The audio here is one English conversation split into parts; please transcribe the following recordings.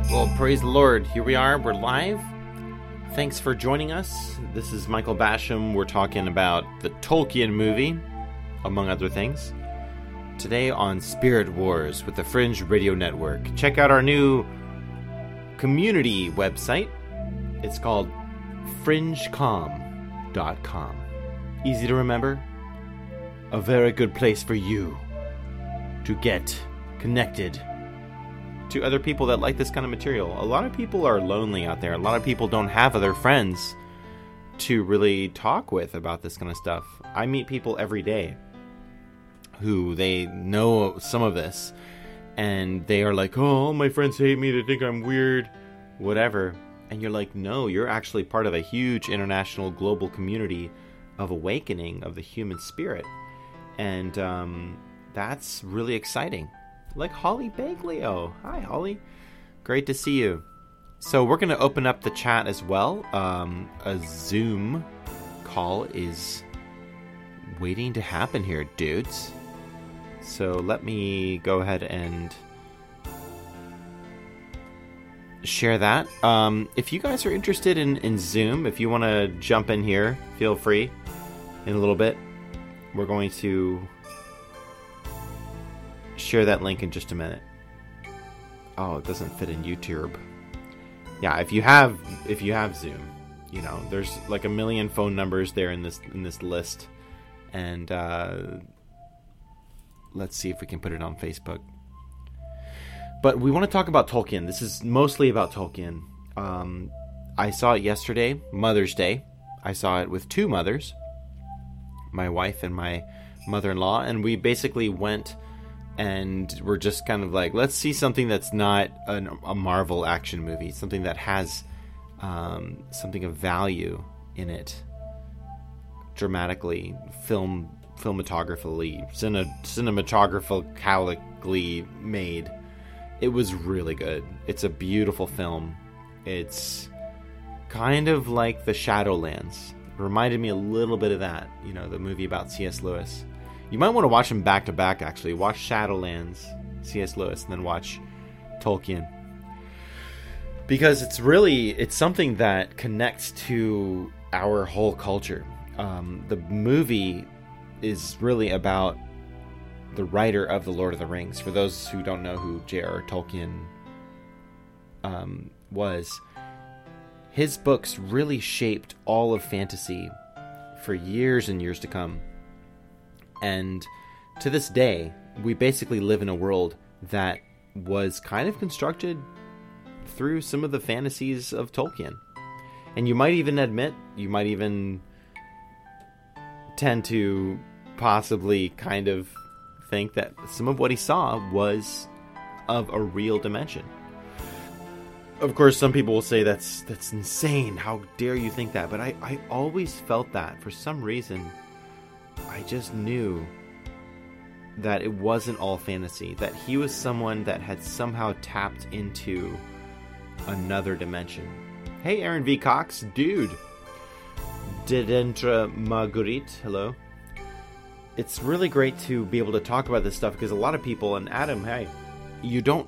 Well, praise the Lord. Here we are. We're live. Thanks for joining us. This is Michael Basham. We're talking about the Tolkien movie, among other things. Today on Spirit Wars with the Fringe Radio Network. Check out our new community website. It's called fringecom.com. Easy to remember. A very good place for you to get connected to other people that like this kind of material. A lot of people are lonely out there. A lot of people don't have other friends to really talk with about this kind of stuff. I meet people every day who they know some of this, and they are like, oh, my friends hate me, they think I'm weird, whatever. And you're like, no, you're actually part of a huge international global community of awakening of the human spirit. And that's really exciting. Like Holly Baglio. Hi, Holly. Great to see you. So we're going to open up the chat as well. A Zoom call is waiting to happen here, dudes. So let me go ahead and share that. If you guys are interested in Zoom, if you want to jump in here, feel free. In a little bit, we're going to share that link in just a minute. Oh, it doesn't fit in YouTube. Yeah, if you have Zoom, you know, there's like a million phone numbers there in this list, and let's see if we can put it on Facebook. But we want to talk about Tolkien. This is mostly about Tolkien. I saw it yesterday, Mother's Day. I saw it with two mothers, my wife and my mother-in-law, and we basically went and we're just kind of like, let's see something that's not a Marvel action movie, something that has something of value in it, dramatically, cinematographically made. It was really good. It's a beautiful film. It's kind of like the Shadowlands. It reminded me a little bit of that, you know, the movie about C.S. Lewis. You might want to watch them back to back, actually. Watch Shadowlands, C.S. Lewis, and then watch Tolkien. Because it's something that connects to our whole culture. The movie is really about the writer of The Lord of the Rings. For those who don't know who J.R.R. Tolkien was, his books really shaped all of fantasy for years and years to come. And to this day, we basically live in a world that was kind of constructed through some of the fantasies of Tolkien. And you might even tend to possibly kind of think that some of what he saw was of a real dimension. Of course, some people will say that's insane. How dare you think that? But I always felt that. For some reason, I just knew that it wasn't all fantasy, that he was someone that had somehow tapped into another dimension. Hey, Aaron V. Cox, dude. Dedentra Marguerite, hello. It's really great to be able to talk about this stuff because a lot of people, and Adam, hey, you don't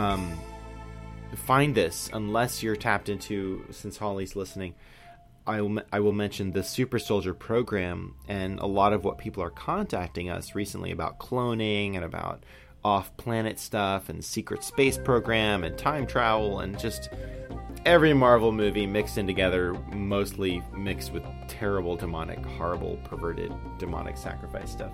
find this unless you're tapped into, since Holly's listening, I will mention the Super Soldier program and a lot of what people are contacting us recently about cloning and about off-planet stuff and secret space program and time travel and just every Marvel movie mixed in together, mostly mixed with terrible, demonic, horrible, perverted, demonic sacrifice stuff.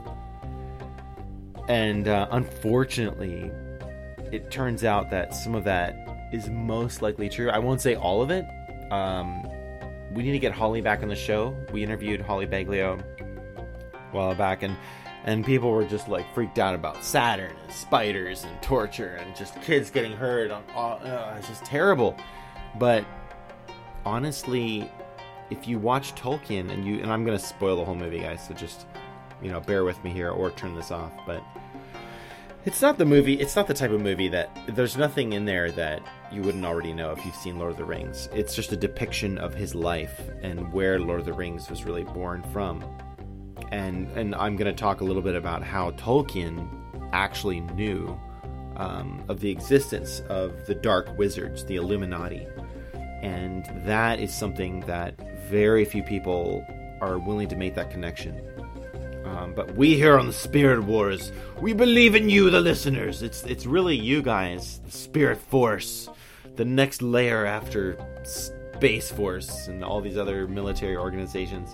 And unfortunately, it turns out that some of that is most likely true. I won't say all of it. We need to get Holly back on the show. We interviewed Holly Baglio a while back, and people were just like freaked out about Saturn and spiders and torture and just kids getting hurt. It's just terrible. But honestly, if you watch Tolkien and I'm going to spoil the whole movie, guys, so just, bear with me here or turn this off. But it's not the movie. It's not the type of movie that there's nothing in there that you wouldn't already know if you've seen Lord of the Rings. It's just a depiction of his life and where Lord of the Rings was really born from. And I'm going to talk a little bit about how Tolkien actually knew of the existence of the Dark Wizards, the Illuminati. And that is something that very few people are willing to make that connection. But we here on the Spirit Wars, we believe in you, the listeners. It's really you guys, the Spirit Force, the next layer after Space Force and all these other military organizations.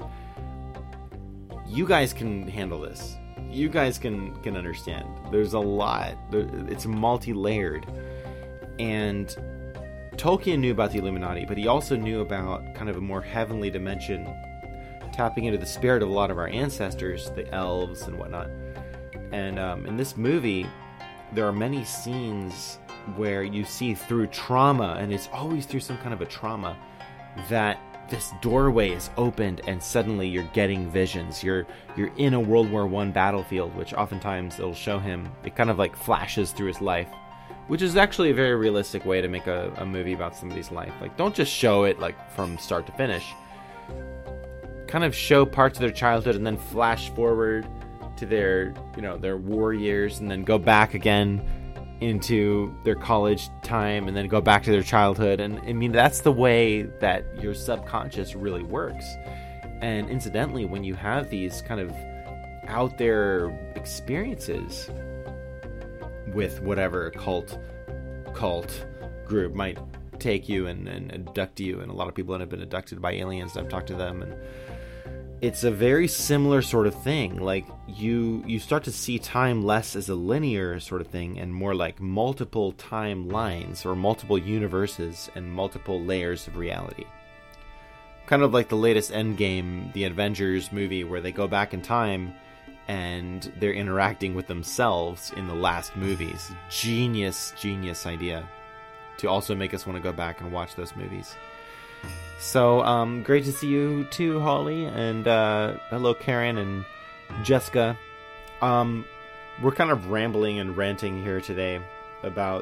You guys can handle this. You guys can understand. There's a lot. It's multi-layered. And Tolkien knew about the Illuminati, but he also knew about kind of a more heavenly dimension, tapping into the spirit of a lot of our ancestors, the elves and whatnot. And in this movie, there are many scenes where you see through trauma, and it's always through some kind of a trauma, that this doorway is opened and suddenly you're getting visions. You're in a World War I battlefield, which oftentimes it'll show him. It kind of like flashes through his life, which is actually a very realistic way to make a movie about somebody's life. Like, don't just show it like from start to finish. Kind of show parts of their childhood and then flash forward to their war years, and then go back again into their college time, and then go back to their childhood. And I mean, that's the way that your subconscious really works. And incidentally, when you have these kind of out there experiences with whatever cult group might take you and abduct you, and a lot of people that have been abducted by aliens, I've talked to them, and it's a very similar sort of thing. Like, you start to see time less as a linear sort of thing and more like multiple timelines or multiple universes and multiple layers of reality. Kind of like the latest Endgame, the Avengers movie, where they go back in time and they're interacting with themselves in the last movies. Genius idea to also make us want to go back and watch those movies. So, great to see you too, Holly, and hello, Karen and Jessica. We're kind of rambling and ranting here today about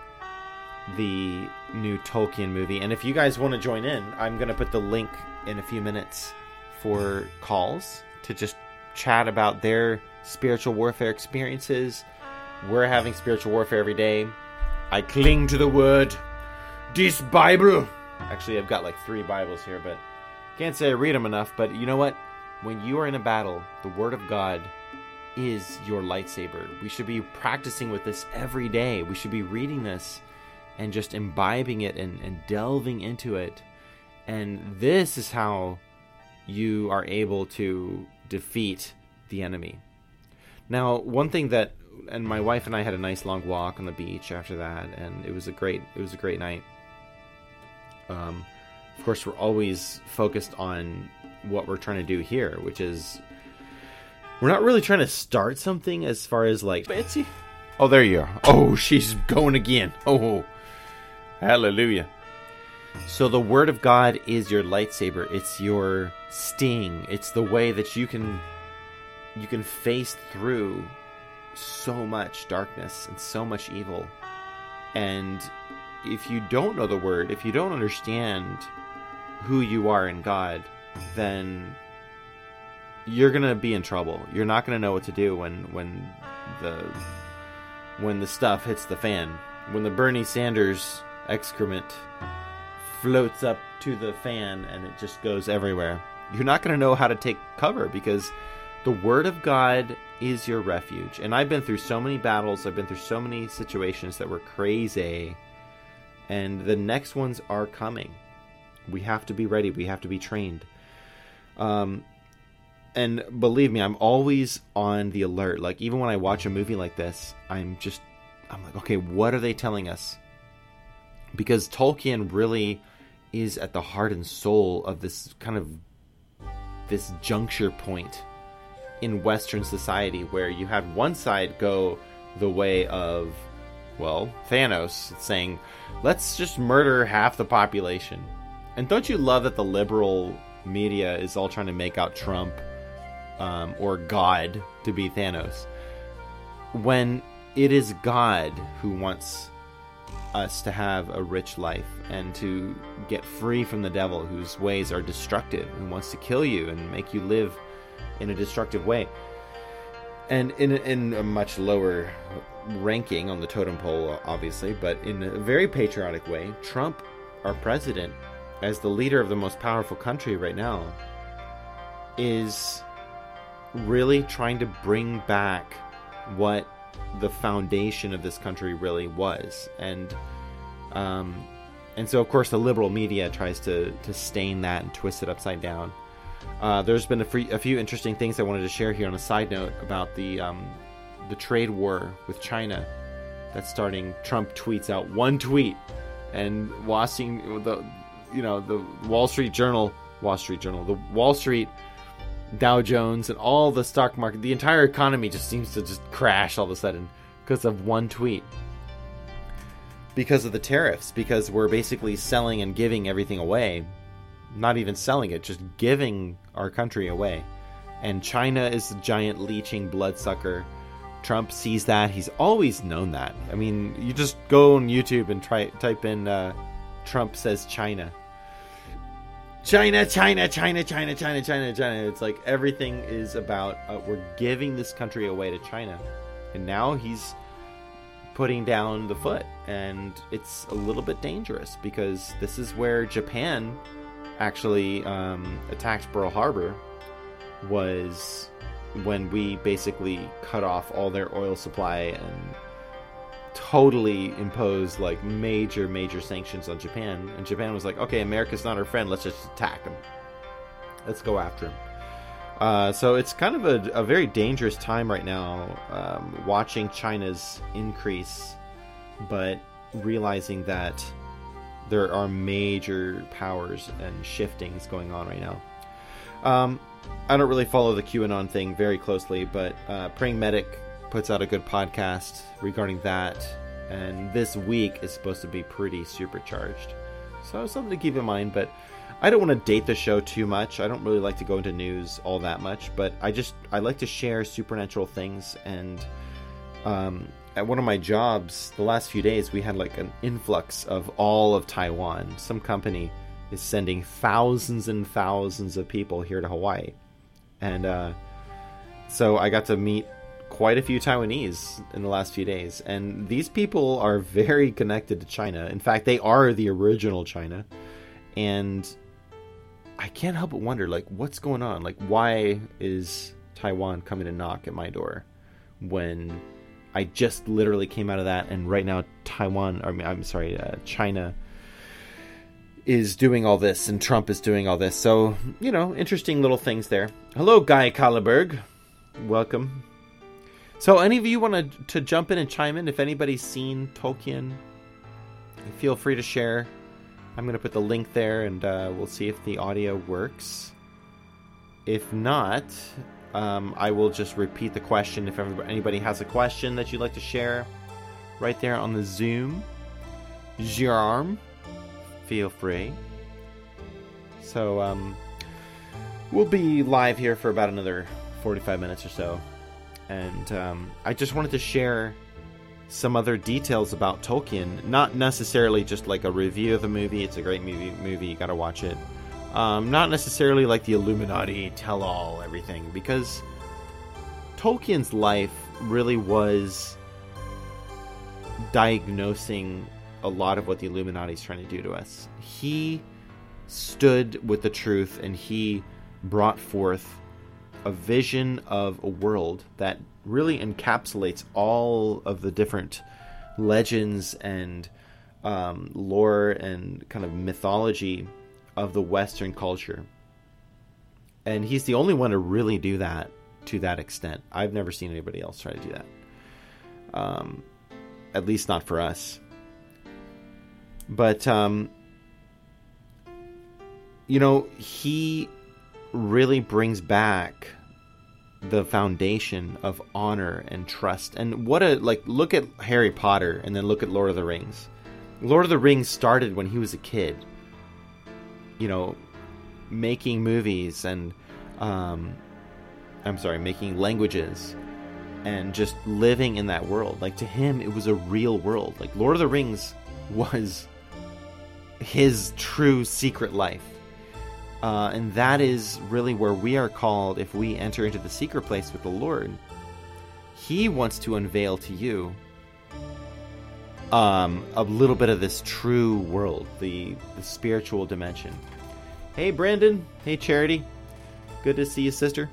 the new Tolkien movie, and if you guys want to join in, I'm going to put the link in a few minutes for calls to just chat about their spiritual warfare experiences. We're having spiritual warfare every day. I cling to the word, this Bible. Actually, I've got like 3 Bibles here, but can't say I read them enough. But you know what? When you are in a battle, the Word of God is your lightsaber. We should be practicing with this every day. We should be reading this and just imbibing it and delving into it. And this is how you are able to defeat the enemy. Now, one thing that, and my wife and I had a nice long walk on the beach after that, and it was a great night. Of course, we're always focused on what we're trying to do here, which is we're not really trying to start something as far as like, Betsy. Oh, there you are. Oh, she's going again. Oh, hallelujah. So the Word of God is your lightsaber. It's your sting. It's the way that you can face through so much darkness and so much evil. And if you don't know the Word, if you don't understand who you are in God, then you're gonna be in trouble. You're not gonna know what to do when the stuff hits the fan. When the Bernie Sanders excrement floats up to the fan and it just goes everywhere, you're not gonna know how to take cover, because the Word of God is your refuge. And I've been through so many battles, I've been through so many situations that were crazy, and the next ones are coming. We have to be ready. We have to be trained. And believe me, I'm always on the alert. Like, even when I watch a movie like this, I'm like, okay, what are they telling us? Because Tolkien really is at the heart and soul of this juncture point in Western society, where you had one side go the way of, well, Thanos, saying, let's just murder half the population. And don't you love that the liberal media is all trying to make out Trump or God to be Thanos, when it is God who wants us to have a rich life and to get free from the devil, whose ways are destructive and wants to kill you and make you live in a destructive way. And in a much lower ranking on the totem pole, obviously, but in a very patriotic way, Trump, our president, as the leader of the most powerful country right now, is really trying to bring back what the foundation of this country really was. And so, of course, the liberal media tries to stain that and twist it upside down. There's been a few interesting things I wanted to share here on a side note about the trade war with China that's starting. Trump tweets out one tweet, and the Wall Street, the Wall Street, Dow Jones, and all the stock market, the entire economy just seems to just crash all of a sudden because of one tweet. Because of the tariffs, because we're basically selling and giving everything away. Not even selling it, just giving our country away. And China is a giant leeching bloodsucker. Trump sees that. He's always known that. I mean, you just go on YouTube and type in Trump says China. China. It's like everything is about we're giving this country away to China. And now he's putting down the foot. And it's a little bit dangerous because this is where Japan actually attacked Pearl Harbor, was when we basically cut off all their oil supply and totally imposed like major sanctions on Japan. And Japan was like, okay, America's not our friend, let's just attack him, let's go after him. So it's kind of a very dangerous time right now, watching China's increase, but realizing that there are major powers and shiftings going on right now. I don't really follow the QAnon thing very closely, but Praying Medic puts out a good podcast regarding that. And this week is supposed to be pretty supercharged. So something to keep in mind, but I don't want to date the show too much. I don't really like to go into news all that much, but I like to share supernatural things. And at one of my jobs, the last few days, we had like an influx of all of Taiwan. Some company is sending thousands and thousands of people here to Hawaii. And so I got to meet quite a few Taiwanese in the last few days. And these people are very connected to China. In fact, they are the original China. And I can't help but wonder, like, what's going on? Like, why is Taiwan coming to knock at my door when I just literally came out of that, and right now China is doing all this, and Trump is doing all this. So, interesting little things there. Hello, Guy Kallenberg. Welcome. So, any of you want to jump in and chime in? If anybody's seen Tolkien, feel free to share. I'm going to put the link there, and we'll see if the audio works. If not, I will just repeat the question. If anybody has a question that you'd like to share, right there on the Zoom, feel free. So, we'll be live here for about another 45 minutes or so. And I just wanted to share some other details about Tolkien. Not necessarily just like a review of the movie. It's a great movie. You gotta watch it. Not necessarily like the Illuminati tell-all everything, because Tolkien's life really was diagnosing a lot of what the Illuminati is trying to do to us. He stood with the truth, and he brought forth a vision of a world that really encapsulates all of the different legends and lore and kind of mythology of the Western culture. And he's the only one to really do that to that extent. I've never seen anybody else try to do that. At least not for us. But, he really brings back the foundation of honor and trust. And look at Harry Potter and then look at Lord of the Rings. Lord of the Rings started when he was a kid. Making movies and, making languages and just living in that world. Like, to him, it was a real world. Like, Lord of the Rings was his true secret life. And that is really where we are called if we enter into the secret place with the Lord. he wants to unveil to you a little bit of this true world, the spiritual dimension. Hey, Brandon. Hey, Charity. Good to see you, sister.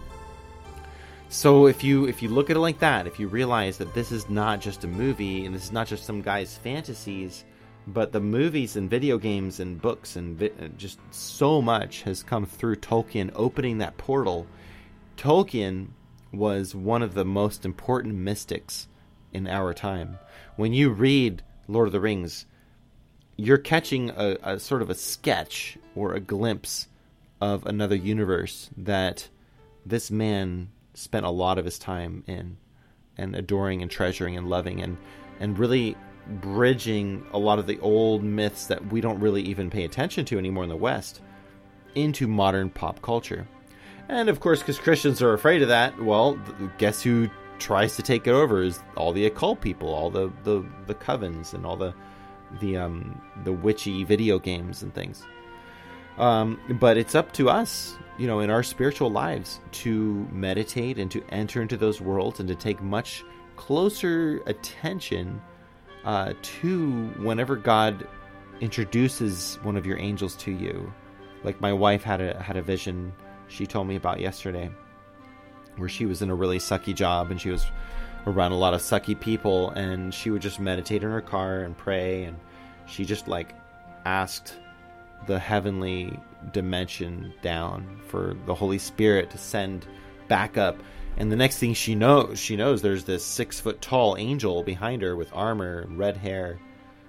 So if you look at it like that, if you realize that this is not just a movie and this is not just some guy's fantasies, but the movies and video games and books and just so much has come through Tolkien opening that portal. Tolkien was one of the most important mystics in our time. When you read Lord of the Rings, you're catching a sort of a sketch or a glimpse of another universe that this man spent a lot of his time in, and adoring and treasuring and loving, and really bridging a lot of the old myths that we don't really even pay attention to anymore in the West into modern pop culture. And of course, because Christians are afraid of that, well, guess who tries to take it over is all the occult people, all the covens, and all the witchy video games and things. But it's up to us, in our spiritual lives to meditate and to enter into those worlds and to take much closer attention to whenever God introduces one of your angels to you. Like my wife had a vision she told me about yesterday, where she was in a really sucky job and she was around a lot of sucky people, and she would just meditate in her car and pray, and she just asked the heavenly dimension down for the Holy Spirit to send back up. And the next thing she knows there's this 6 foot tall angel behind her with armor, red hair.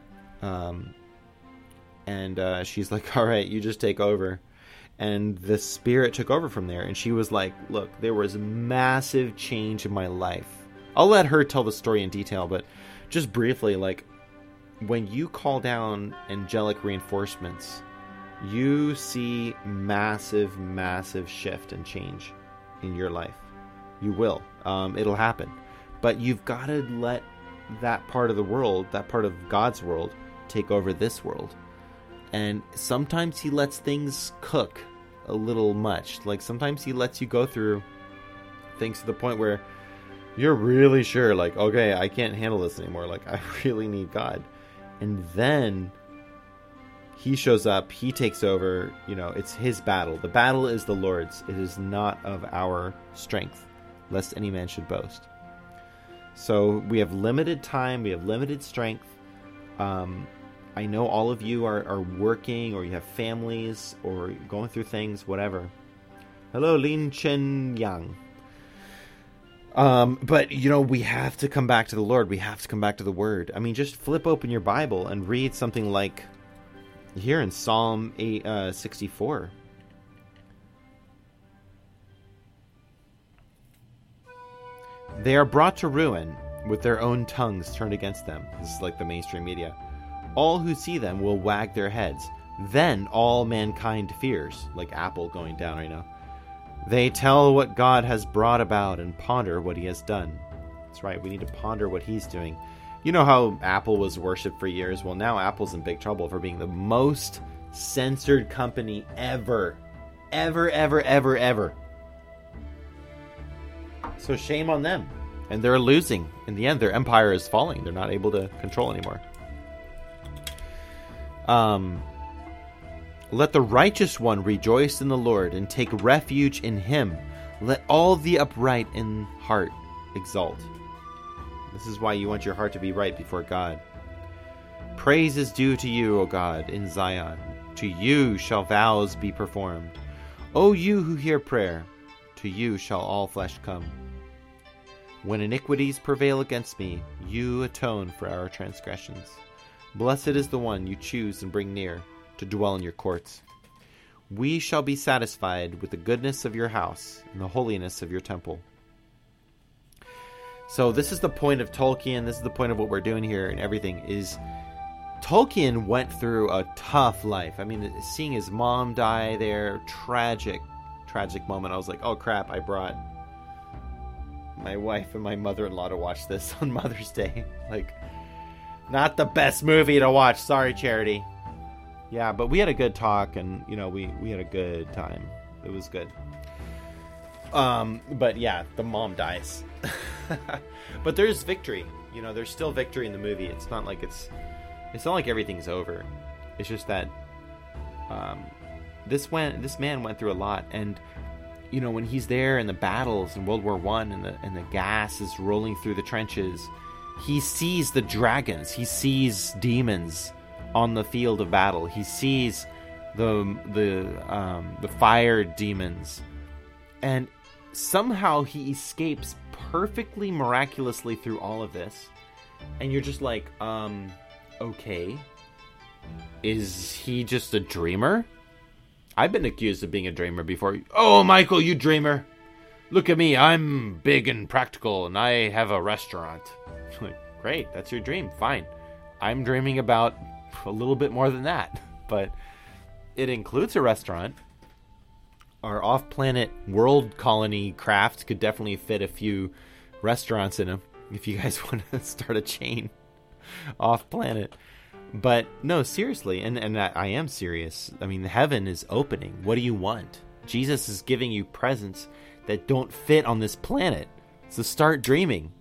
And she's like, all right, you just take over. And the Spirit took over from there. And she was like, look, there was massive change in my life. I'll let her tell the story in detail, but just briefly, when you call down angelic reinforcements, you see massive, massive shift and change in your life. You will. It'll happen. But you've got to let that part of the world, that part of God's world, take over this world. And sometimes he lets things cook a little much. Sometimes he lets you go through things to the point where you're really sure, okay, I can't handle this anymore. I really need God. And then he shows up, he takes over, it's his battle. The battle is the Lord's. It is not of our strength, lest any man should boast. So we have limited time, we have limited strength. I know all of you are working, or you have families, or going through things, whatever. Hello, Lin Chen Yang. But, we have to come back to the Lord. We have to come back to the Word. I mean, just flip open your Bible and read something like here in Psalm 64. They are brought to ruin with their own tongues turned against them. This is like the mainstream media. All who see them will wag their heads. Then all mankind fears, like Apple going down right now. They tell what God has brought about and ponder what he has done. That's right, we need to ponder what he's doing. You know how Apple was worshipped for years? Well, now Apple's in big trouble for being the most censored company ever. Ever. So shame on them. And they're losing. In the end, their empire is falling. They're not able to control anymore. Let the righteous one rejoice in the Lord and take refuge in him. Let all the upright in heart exalt. This is why you want your heart to be right before God. Praise is due to you, O God, in Zion. To you shall vows be performed. O you who hear prayer, to you shall all flesh come. When iniquities prevail against me, you atone for our transgressions. Blessed is the one you choose and bring near to dwell in your courts. We shall be satisfied with the goodness of your house and the holiness of your temple. So this is the point of Tolkien. This is the point of what we're doing here and everything is Tolkien went through a tough life. I mean, seeing his mom die there, tragic moment. I was like, oh crap, I brought my wife and my mother-in-law to watch this on Mother's Day. Not the best movie to watch. Sorry, Charity. Yeah, but we had a good talk, and, we had a good time. It was good. But yeah, the mom dies. But there's victory. There's still victory in the movie. It's not like everything's over. It's just that this man went through a lot, and when he's there in the battles in World War I, and the gas is rolling through the trenches, he sees the dragons. He sees demons on the field of battle. He sees the fire demons, and somehow he escapes perfectly miraculously through all of this. And you're just like, okay, is he just a dreamer? I've been accused of being a dreamer before. Oh, Michael, you dreamer. Look at me. I'm big and practical, and I have a restaurant. Like, great, that's your dream. Fine. I'm dreaming about a little bit more than that, but it includes a restaurant. Our off-planet world colony craft could definitely fit a few restaurants in them if you guys want to start a chain off-planet. But no, seriously, and I am serious. I mean, heaven is opening. What do you want? Jesus is giving you presents that don't fit on this planet. So start dreaming.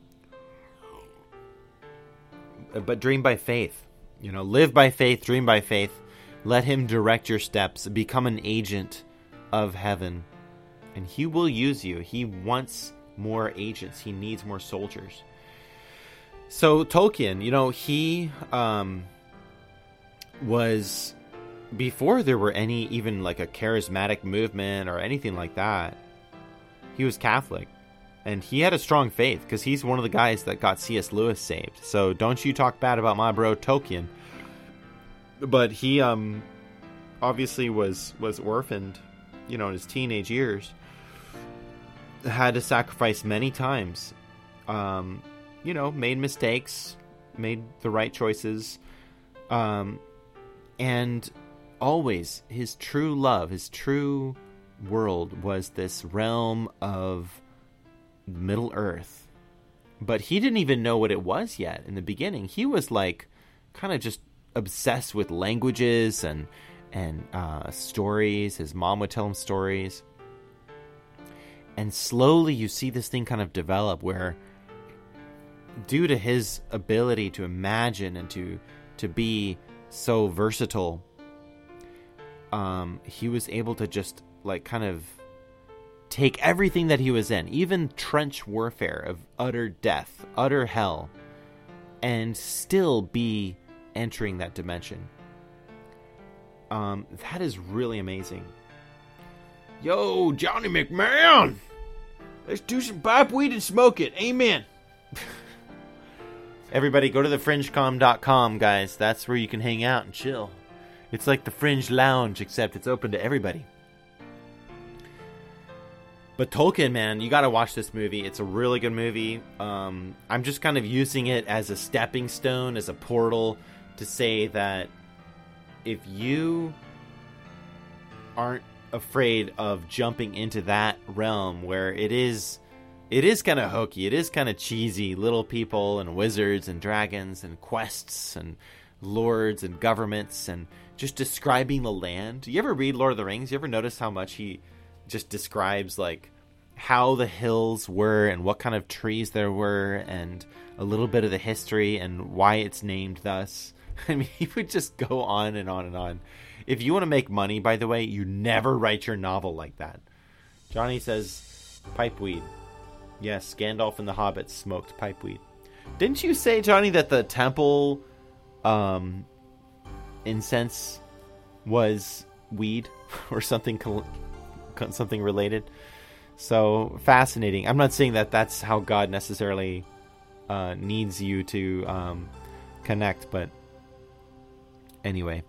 But dream by faith. Live by faith, dream by faith. Let him direct your steps. Become an agent of heaven. And he will use you. He wants more agents. He needs more soldiers. So Tolkien, he was, before there were any, even like a charismatic movement or anything like that, he was Catholic. And he had a strong faith because he's one of the guys that got C.S. Lewis saved. So don't you talk bad about my bro Tolkien. But he obviously was orphaned, in his teenage years. Had to sacrifice many times. Made mistakes, made the right choices. And always his true love, his true world was this realm of Middle Earth. But he didn't even know what it was yet in the beginning. He was like kind of just obsessed with languages and stories. His mom would tell him stories. And slowly you see this thing kind of develop where, due to his ability to imagine and to be so versatile, he was able to just like kind of take everything that he was in, even trench warfare of utter death, utter hell, and still be entering that dimension. That is really amazing. Yo, Johnny McMahon! Let's do some pipeweed and smoke it. Amen. Everybody, go to thefringecom.com, guys. That's where you can hang out and chill. It's like the Fringe Lounge, except it's open to everybody. But Tolkien, man, you got to watch this movie. It's a really good movie. I'm just kind of using it as a stepping stone, as a portal, to say that if you aren't afraid of jumping into that realm where it is kind of hokey, it is kind of cheesy, little people and wizards and dragons and quests and lords and governments and just describing the land. You ever read Lord of the Rings? You ever notice how much he just describes like how the hills were and what kind of trees there were and a little bit of the history and why it's named thus? I mean, he would just go on and on and on. If you want to make money, by the way, you never write your novel like that. Johnny says pipeweed. Yes, Gandalf and the Hobbits smoked pipeweed. Didn't you say, Johnny, that the temple incense was weed or something related? So fascinating. I'm not saying that that's how God necessarily needs you to connect, but anyway.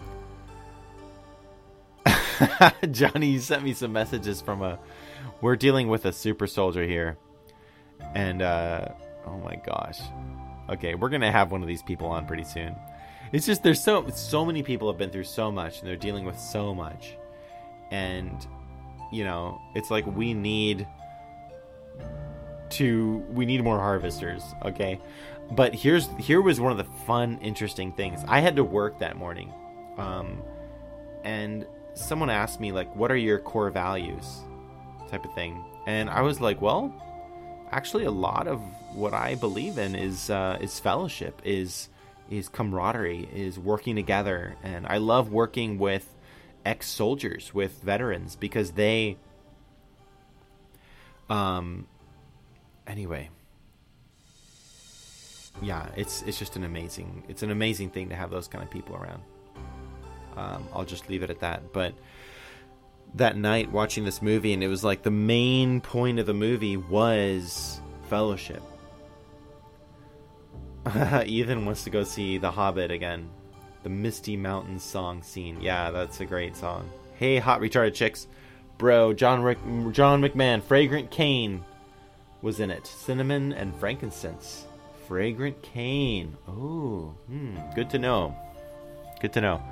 Johnny, you sent me some messages from we're dealing with a super soldier here. And, oh my gosh. Okay, we're going to have one of these people on pretty soon. It's just, there's so many people have been through so much, and they're dealing with so much. And, it's like we need more harvesters, okay? But here was one of the fun, interesting things. I had to work that morning. And someone asked me, like, what are your core values? Type of thing. And I was like, well, actually a lot of what I believe in is fellowship, is camaraderie, is working together. And I love working with ex-soldiers, with veterans, because they anyway, yeah, it's just an amazing thing to have those kind of people around. I'll just leave it at that. But that night watching this movie, and it was like the main point of the movie was fellowship. Ethan wants to go see The Hobbit again. The Misty Mountains song scene. Yeah, that's a great song. Hey, hot retarded chicks. Bro, John McMahon, Fragrant Cane was in it. Cinnamon and frankincense. Fragrant Cane. Oh, good to know. Good to know.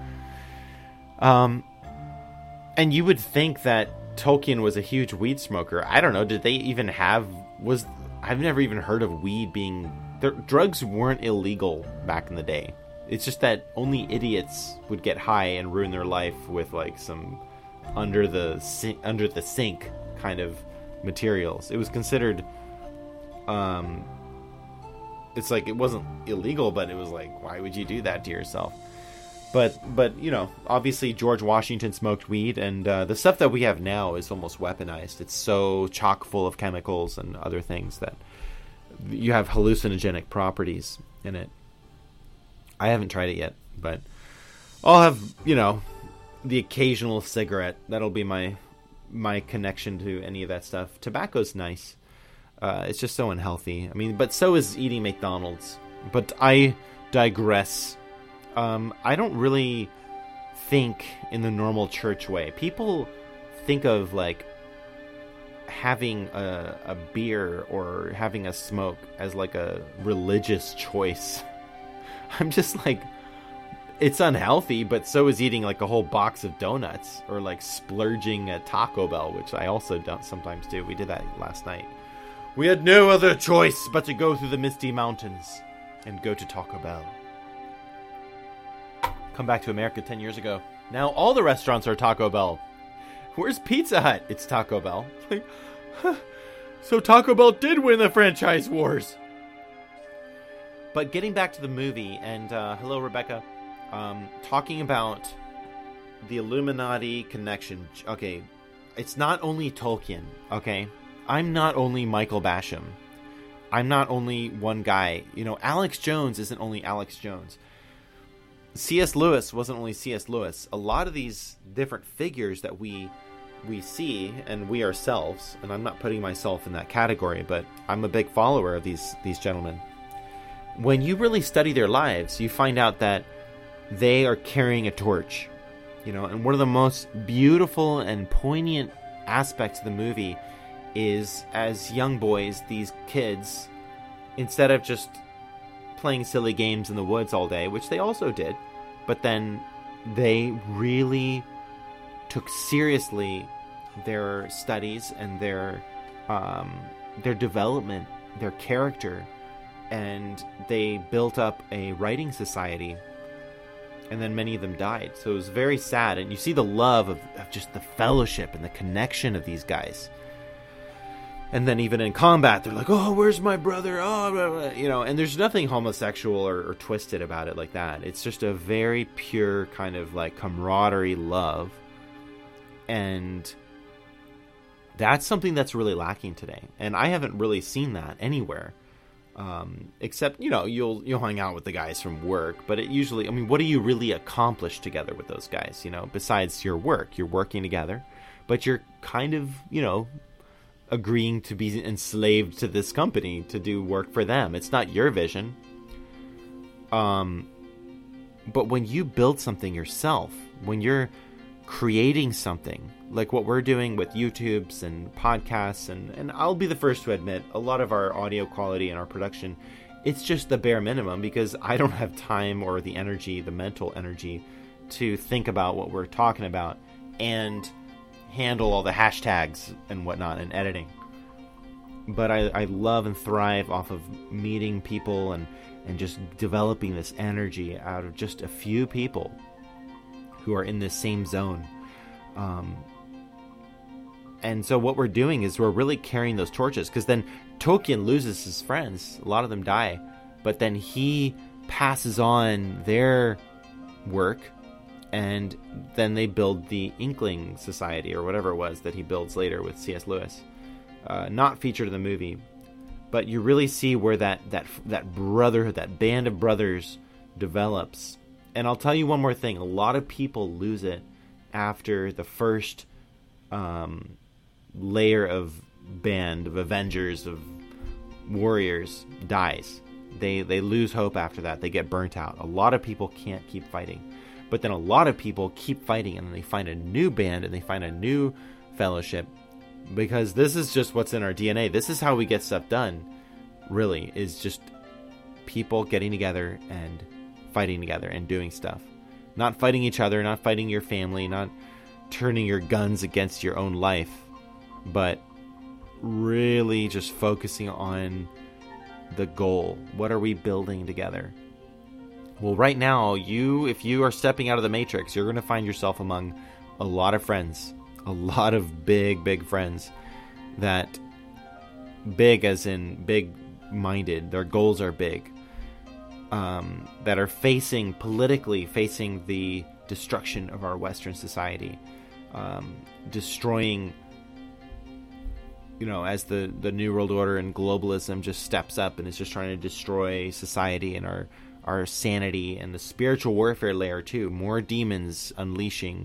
And you would think that Tolkien was a huge weed smoker. I don't know. Did they even have... I've never even heard of weed being... Drugs weren't illegal back in the day. It's just that only idiots would get high and ruin their life with like some under the sink kind of materials. It was considered... it's like it wasn't illegal, but it was like, why would you do that to yourself? But you know, obviously George Washington smoked weed, and the stuff that we have now is almost weaponized. It's so chock full of chemicals and other things that you have hallucinogenic properties in it. I haven't tried it yet, but I'll have, you know, the occasional cigarette. That'll be my connection to any of that stuff. Tobacco's nice. It's just so unhealthy. I mean, but so is eating McDonald's. But I digress. I don't really think in the normal church way. People think of like having a beer or having a smoke as like a religious choice. I'm just like, it's unhealthy, but so is eating like a whole box of donuts or like splurging at Taco Bell, which I also don't sometimes do. We did that last night. We had no other choice but to go through the Misty Mountains and go to Taco Bell. Come back to America 10 years ago. Now all the restaurants are Taco Bell. Where's Pizza Hut? It's Taco Bell. Like, so Taco Bell did win the franchise wars. But getting back to the movie, and hello, Rebecca. Talking about the Illuminati connection. Okay, it's not only Tolkien, okay? I'm not only Michael Basham. I'm not only one guy. You know, Alex Jones isn't only Alex Jones. C.S. Lewis wasn't only C.S. Lewis. A lot of these different figures that we see, and we ourselves, and I'm not putting myself in that category, but I'm a big follower of these gentlemen. When you really study their lives, you find out that they are carrying a torch. You know, and one of the most beautiful and poignant aspects of the movie is, as young boys, these kids, instead of just playing silly games in the woods all day, which they also did, but then they really took seriously their studies and their development, their character, and they built up a writing society, and then many of them died. So it was very sad, and you see the love of just the fellowship and the connection of these guys. And then even in combat, they're like, oh, where's my brother? Oh, blah, blah. You know, and there's nothing homosexual or twisted about it like that. It's just a very pure kind of like camaraderie love. And that's something that's really lacking today. And I haven't really seen that anywhere. Except, you know, you'll hang out with the guys from work, but it usually, I mean, what do you really accomplish together with those guys? You know, besides your work, you're working together, but you're kind of, you know, agreeing to be enslaved to this company to do work for them. It's not your vision. But when you build something yourself, when you're creating something like what we're doing with YouTubes and podcasts, and I'll be the first to admit, a lot of our audio quality and our production, it's just the bare minimum because I don't have time or the energy, the mental energy to think about what we're talking about and handle all the hashtags and whatnot and editing. But I love and thrive off of meeting people and just developing this energy out of just a few people who are in this same zone. And so what we're doing is we're really carrying those torches, because then Tolkien loses his friends. A lot of them die. But then he passes on their work, and then they build the Inkling Society, or whatever it was that he builds later with C.S. Lewis. Not featured in the movie. But you really see where that brotherhood, that band of brothers develops. And I'll tell you one more thing. A lot of people lose it after the first layer of band, of Avengers, of warriors dies. They lose hope after that. They get burnt out. A lot of people can't keep fighting. But then a lot of people keep fighting, and then they find a new band, and they find a new fellowship. Because this is just what's in our DNA. This is how we get stuff done, really, is just people getting together and fighting together and doing stuff. Not fighting each other, not fighting your family, not turning your guns against your own life, but really just focusing on the goal. What are we building together? Well, right now, if you are stepping out of the matrix, you're going to find yourself among a lot of friends. A lot of big friends, that big as in big-minded, their goals are big, that are politically facing the destruction of our Western society, destroying, as the New World Order and globalism just steps up and is just trying to destroy society and our sanity, and the spiritual warfare layer too, more demons unleashing.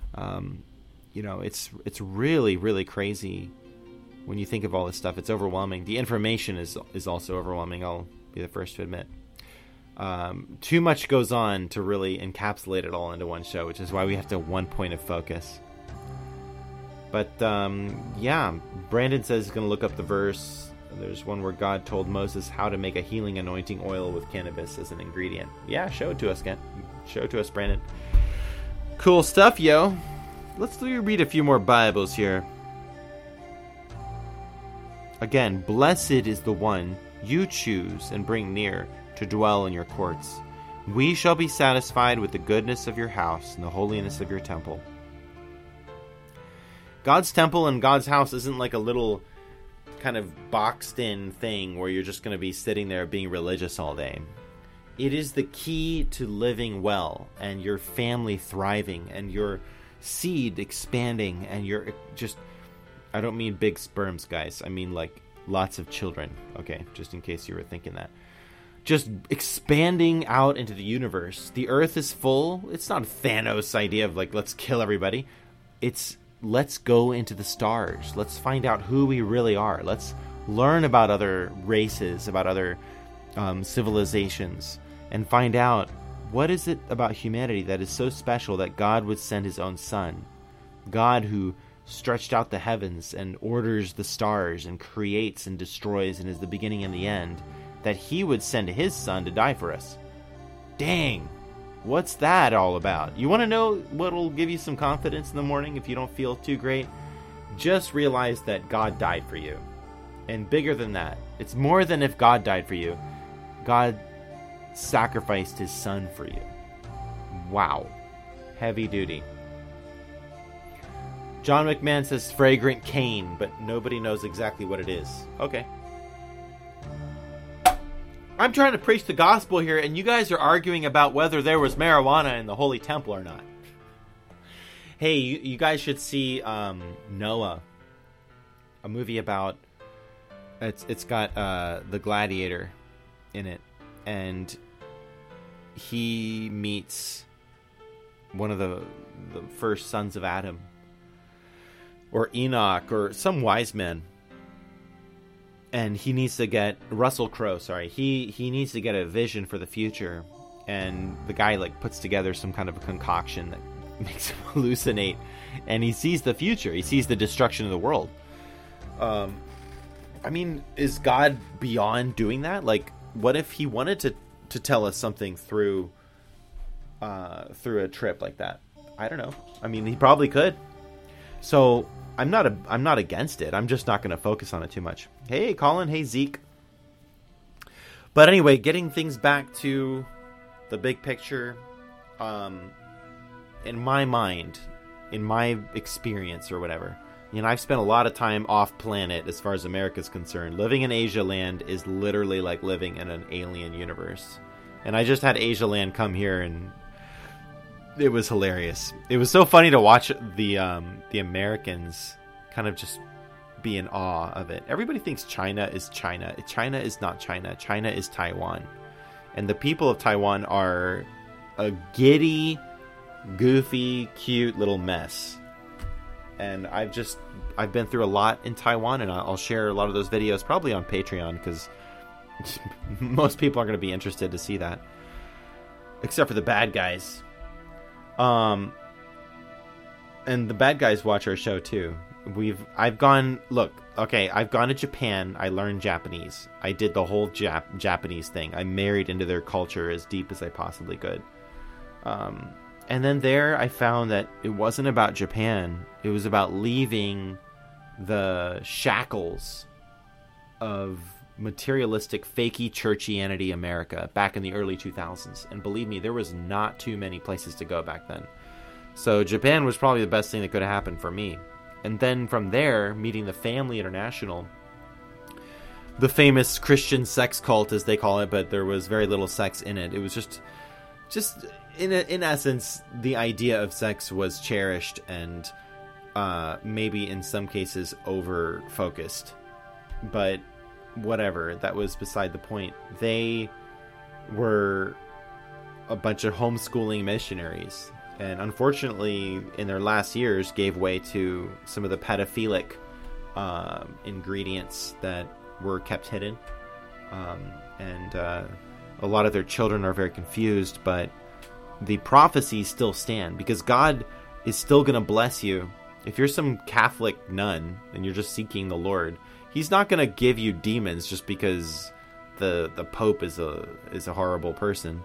It's really, really crazy when you think of all this stuff. It's overwhelming. The information is also overwhelming, I'll be the first to admit. Too much goes on to really encapsulate it all into one show, which is why we have to have one point of focus. But, Brandon says he's going to look up the verse. There's one where God told Moses how to make a healing anointing oil with cannabis as an ingredient. Yeah, show it to us, Kent. Show it to us, Brandon. Cool stuff, yo. Let's read a few more Bibles here. Again, blessed is the one you choose and bring near to dwell in your courts. We shall be satisfied with the goodness of your house and the holiness of your temple. God's temple and God's house isn't like a little kind of boxed in thing where you're just going to be sitting there being religious all day. It is the key to living well and your family thriving and your seed expanding, and you're just, I don't mean big sperms, guys. I mean like lots of children. Okay, just in case you were thinking that. Just expanding out into the universe. The earth is full. It's not a Thanos idea of like, let's kill everybody. It's let's go into the stars. Let's find out who we really are. Let's learn about other races, about other civilizations, and find out what is it about humanity that is so special that God would send his own son. God who stretched out the heavens and orders the stars and creates and destroys and is the beginning and the end, that he would send his son to die for us. Dang, what's that all about? You want to know what will give you some confidence in the morning if you don't feel too great? Just realize that God died for you. And bigger than that, it's more than if God died for you. God sacrificed his son for you. Wow. Heavy duty. John McMahon says fragrant cane, but nobody knows exactly what it is. Okay. I'm trying to preach the gospel here, and you guys are arguing about whether there was marijuana in the Holy Temple or not. Hey, you guys should see Noah, a movie about... It's got the gladiator in it, and he meets one of the first sons of Adam, or Enoch, or some wise men. And he needs to get Russell Crowe. He needs to get a vision for the future, and the guy like puts together some kind of a concoction that makes him hallucinate, and he sees the future. He sees the destruction of the world. I mean, is God beyond doing that? Like, what if he wanted to tell us something through a trip like that? I don't know. I mean, he probably could. So I'm not against it. I'm just not going to focus on it too much. Hey, Colin. Hey, Zeke. But anyway, getting things back to the big picture, in my mind, in my experience or whatever, I've spent a lot of time off planet as far as America's concerned. Living in Asia Land is literally like living in an alien universe. And I just had Asia Land come here, and it was hilarious. It was so funny to watch the Americans kind of just be in awe of it. Everybody thinks China is China. China is not China. China is Taiwan. And the people of Taiwan are a giddy, goofy, cute little mess. And I've been through a lot in Taiwan, and I'll share a lot of those videos probably on Patreon, because most people aren't going to be interested to see that, except for the bad guys. And the bad guys watch our show too. I've gone to Japan. I learned Japanese. I did the whole Japanese thing. I married into their culture as deep as I possibly could. And then there I found that it wasn't about Japan. It was about leaving the shackles of materialistic, fakey churchianity America back in the early 2000s. And believe me, there was not too many places to go back then. So Japan was probably the best thing that could have happened for me. And then from there, meeting the Family International, the famous Christian sex cult, as they call it, but there was very little sex in it. It was just in essence, the idea of sex was cherished and maybe in some cases over-focused. But whatever, that was beside the point. They were a bunch of homeschooling missionaries, and unfortunately in their last years gave way to some of the pedophilic ingredients that were kept hidden, and a lot of their children are very confused, but the prophecies still stand, because God is still going to bless you. If you're some Catholic nun and you're just seeking the Lord, He's not going to give you demons just because the Pope is a horrible person.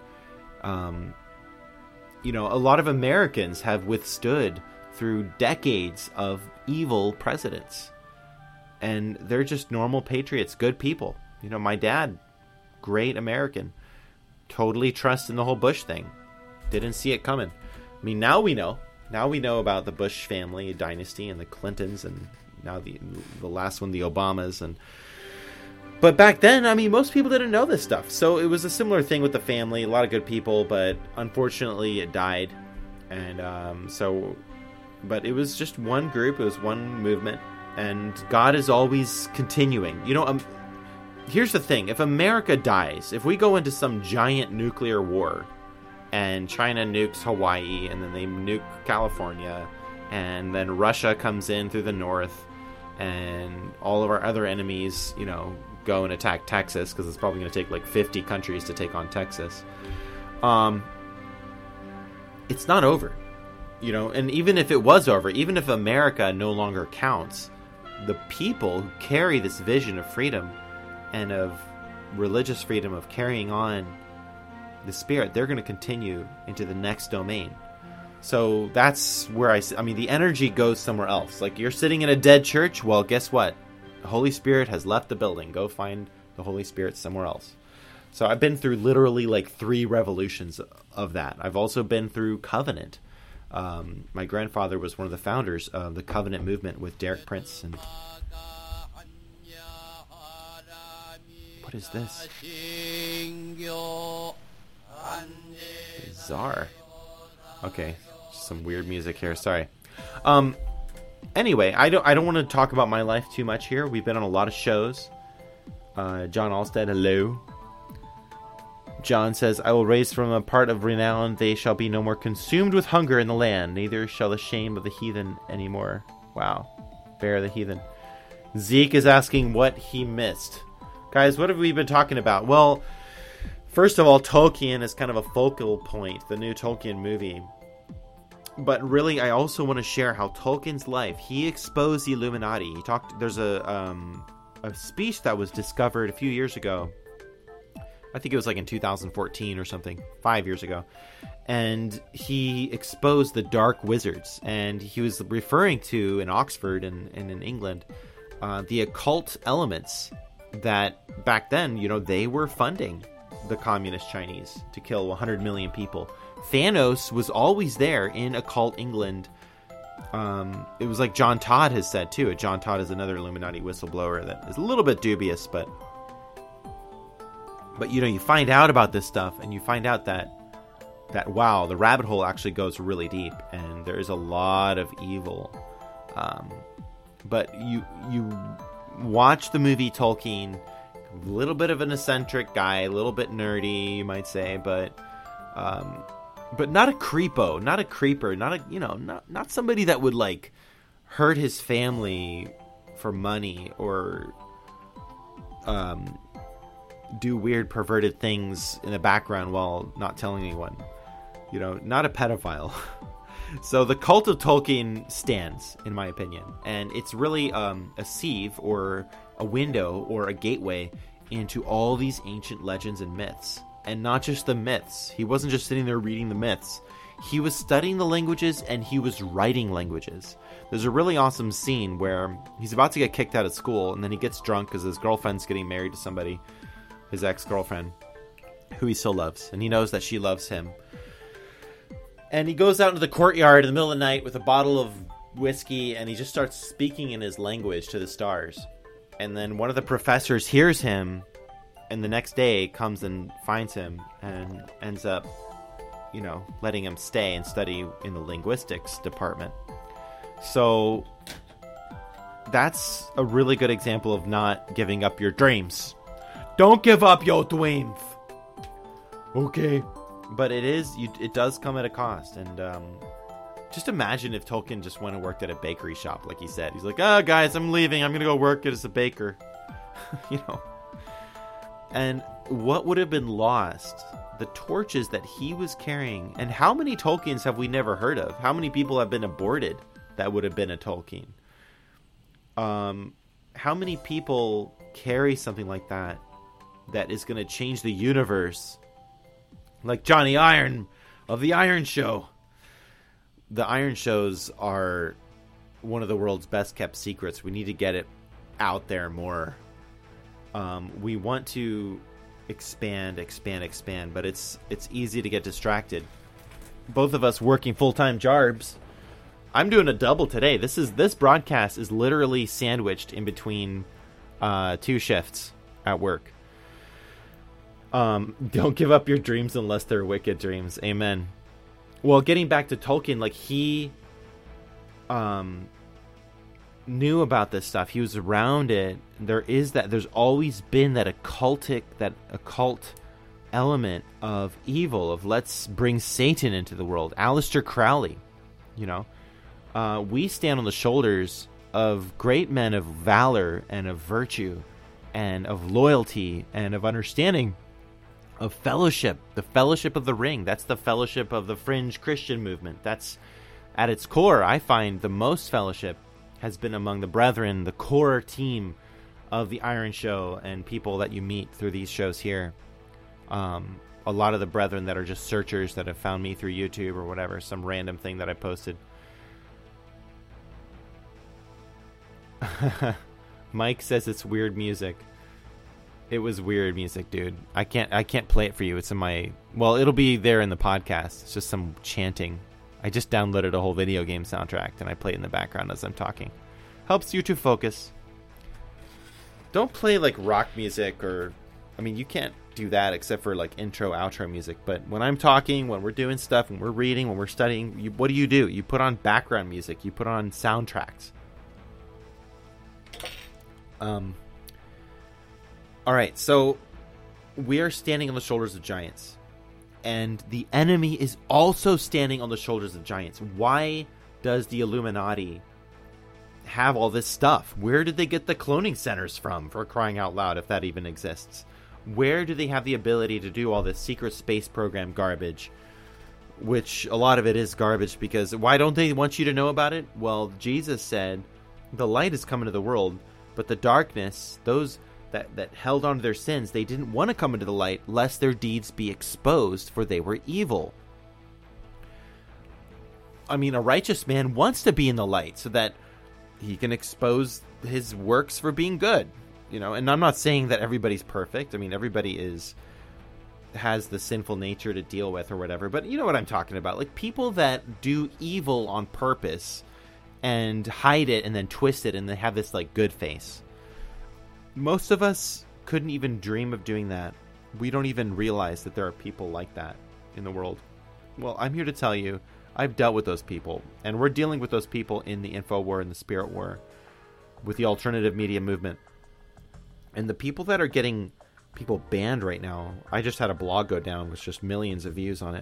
A lot of Americans have withstood through decades of evil presidents, and they're just normal patriots, good people. My dad, great American, totally trust in the whole Bush thing. Didn't see it coming. I mean, now we know about the Bush family dynasty and the Clintons, and now the last one, the Obamas. But back then, I mean, most people didn't know this stuff. So it was a similar thing with the family. A lot of good people, but unfortunately it died. And but it was just one group. It was one movement. And God is always continuing. Here's the thing. If America dies, if we go into some giant nuclear war, and China nukes Hawaii, and then they nuke California, and then Russia comes in through the north, and all of our other enemies, go and attack Texas, because it's probably going to take like 50 countries to take on Texas. It's not over, and even if it was over, even if America no longer counts, the people who carry this vision of freedom and of religious freedom, of carrying on the spirit, they're going to continue into the next domain. So that's where I mean, the energy goes somewhere else. Like, you're sitting in a dead church, well, guess what? The Holy Spirit has left the building. Go find the Holy Spirit somewhere else. So I've been through literally like 3 revolutions of that. I've also been through Covenant. My grandfather was one of the founders of the Covenant movement with Derek Prince. And what is this? Bizarre. Okay, some weird music here. Sorry. Anyway, I don't want to talk about my life too much here. We've been on a lot of shows. John Alstead, hello. John says, I will raise from a part of renown. They shall be no more consumed with hunger in the land. Neither shall the shame of the heathen anymore. Wow. Bear the heathen. Zeke is asking what he missed. Guys, what have we been talking about? Well, first of all, Tolkien is kind of a focal point, the new Tolkien movie. But really, I also want to share how Tolkien's life, he exposed the Illuminati. There's a speech that was discovered a few years ago. I think it was like in 2014 or something, 5 years ago. And he exposed the dark wizards. And he was referring to, in Oxford and in England, the occult elements that back then, they were funding the communist Chinese to kill 100 million people. Thanos was always there in occult England, It was like John Todd has said too. John Todd is another Illuminati whistleblower that is a little bit dubious, but you find out about this stuff, and you find out that wow, the rabbit hole actually goes really deep, and there is a lot of evil. But you watch the movie Tolkien, a little bit of an eccentric guy, a little bit nerdy, you might say, but not a creepo, not a creeper, not somebody that would like hurt his family for money or do weird perverted things in the background while not telling anyone. Not a pedophile. So the cult of Tolkien stands, in my opinion, and it's really a sieve or a window or a gateway into all these ancient legends and myths. And not just the myths. He wasn't just sitting there reading the myths. He was studying the languages, and he was writing languages. There's a really awesome scene where he's about to get kicked out of school, and then he gets drunk because his girlfriend's getting married to somebody, his ex-girlfriend, who he still loves, and he knows that she loves him. And he goes out into the courtyard in the middle of the night with a bottle of whiskey, and he just starts speaking in his language to the stars. And then one of the professors hears him, and the next day comes and finds him and ends up, letting him stay and study in the linguistics department. So that's a really good example of not giving up your dreams. Don't give up your dreams. Okay. But it does come at a cost. And just imagine if Tolkien just went and worked at a bakery shop, like he said. He's like, oh, guys, I'm leaving. I'm going to go work as a baker. And what would have been lost? The torches that he was carrying. And how many Tolkiens have we never heard of? How many people have been aborted that would have been a Tolkien? How many people carry something like that is going to change the universe? Like Johnny Iron of the Iron Show. The Iron Shows are one of the world's best kept secrets. We need to get it out there more. We want to expand, but it's easy to get distracted. Both of us working full-time jobs. I'm doing a double today. This broadcast is literally sandwiched in between 2 shifts at work. Don't give up your dreams unless they're wicked dreams. Amen. Well, getting back to Tolkien, like he knew about this stuff. He was around it. There's always been that occult element of evil, of let's bring Satan into the world. Aleister Crowley, we stand on the shoulders of great men of valor and of virtue and of loyalty and of understanding, of fellowship, the Fellowship of the Ring. That's the fellowship of the fringe Christian movement. That's at its core. I find the most fellowship has been among the brethren, the core team of the Iron Show and people that you meet through these shows here. A lot of the brethren that are just searchers that have found me through YouTube or whatever, some random thing that I posted. Mike says it's weird music. It was weird music, dude. I can't play it for you. It's it'll be there in the podcast. It's just some chanting. I just downloaded a whole video game soundtrack and I play it in the background as I'm talking. Helps you to focus. Don't play like rock music you can't do that except for like intro, outro music. But when I'm talking, when we're doing stuff, when we're reading, when we're studying, what do? You put on background music. You put on soundtracks. All right, so we are standing on the shoulders of giants, and the enemy is also standing on the shoulders of giants. Why does the Illuminati have all this stuff? Where did they get the cloning centers from, for crying out loud, if that even exists? Where do they have the ability to do all this secret space program garbage, which a lot of it is garbage, because why don't they want you to know about it? Well, Jesus said, the light is coming to the world, but the darkness, those that held on to their sins, they didn't want to come into the light lest their deeds be exposed, for they were evil. A righteous man wants to be in the light so that he can expose his works for being good. And I'm not saying that everybody's perfect. Everybody has the sinful nature to deal with or whatever, but you know what I'm talking about. Like people that do evil on purpose and hide it and then twist it, and they have this like good face. Most of us couldn't even dream of doing that. We don't even realize that there are people like that in the world. Well, I'm here to tell you, I've dealt with those people, and we're dealing with those people in the info war and the spirit war with the alternative media movement. And the people that are getting people banned right now, I just had a blog go down with just millions of views on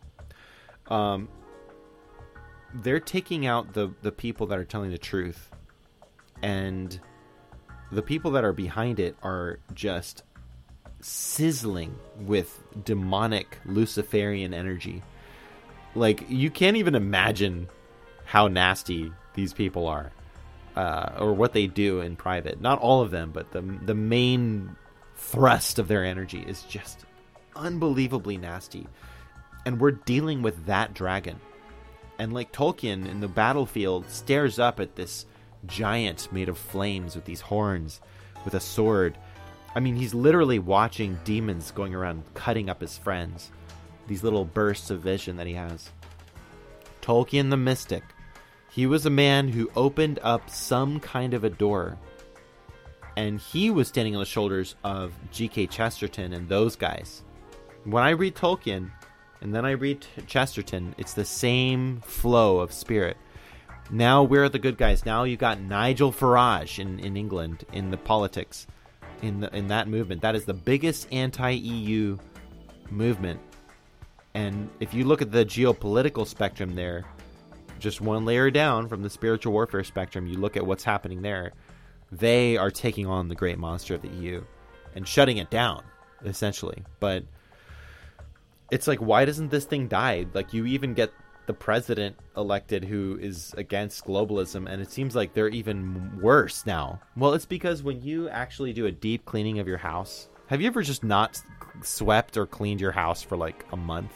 it. They're taking out the people that are telling the truth, and the people that are behind it are just sizzling with demonic Luciferian energy. Like, you can't even imagine how nasty these people are, or what they do in private. Not all of them, but the main thrust of their energy is just unbelievably nasty. And we're dealing with that dragon. And like Tolkien in the battlefield stares up at this giant made of flames with these horns, with a sword. I mean, he's literally watching demons going around cutting up his friends. These little bursts of vision that he has. Tolkien the mystic. He was a man who opened up some kind of a door. And he was standing on the shoulders of G.K. Chesterton and those guys. When I read Tolkien, and then I read Chesterton, it's the same flow of spirit. Now we're the good guys. Now you got Nigel Farage in England, in the politics, in that movement. That is the biggest anti-EU movement. And if you look at the geopolitical spectrum there, just one layer down from the spiritual warfare spectrum, you look at what's happening there. They are taking on the great monster of the EU and shutting it down, essentially. But it's like, why doesn't this thing die? Like, you even get the president elected who is against globalism, and it seems like they're even worse now. Well, it's because when you actually do a deep cleaning of your house, have you ever just not swept or cleaned your house for like a month?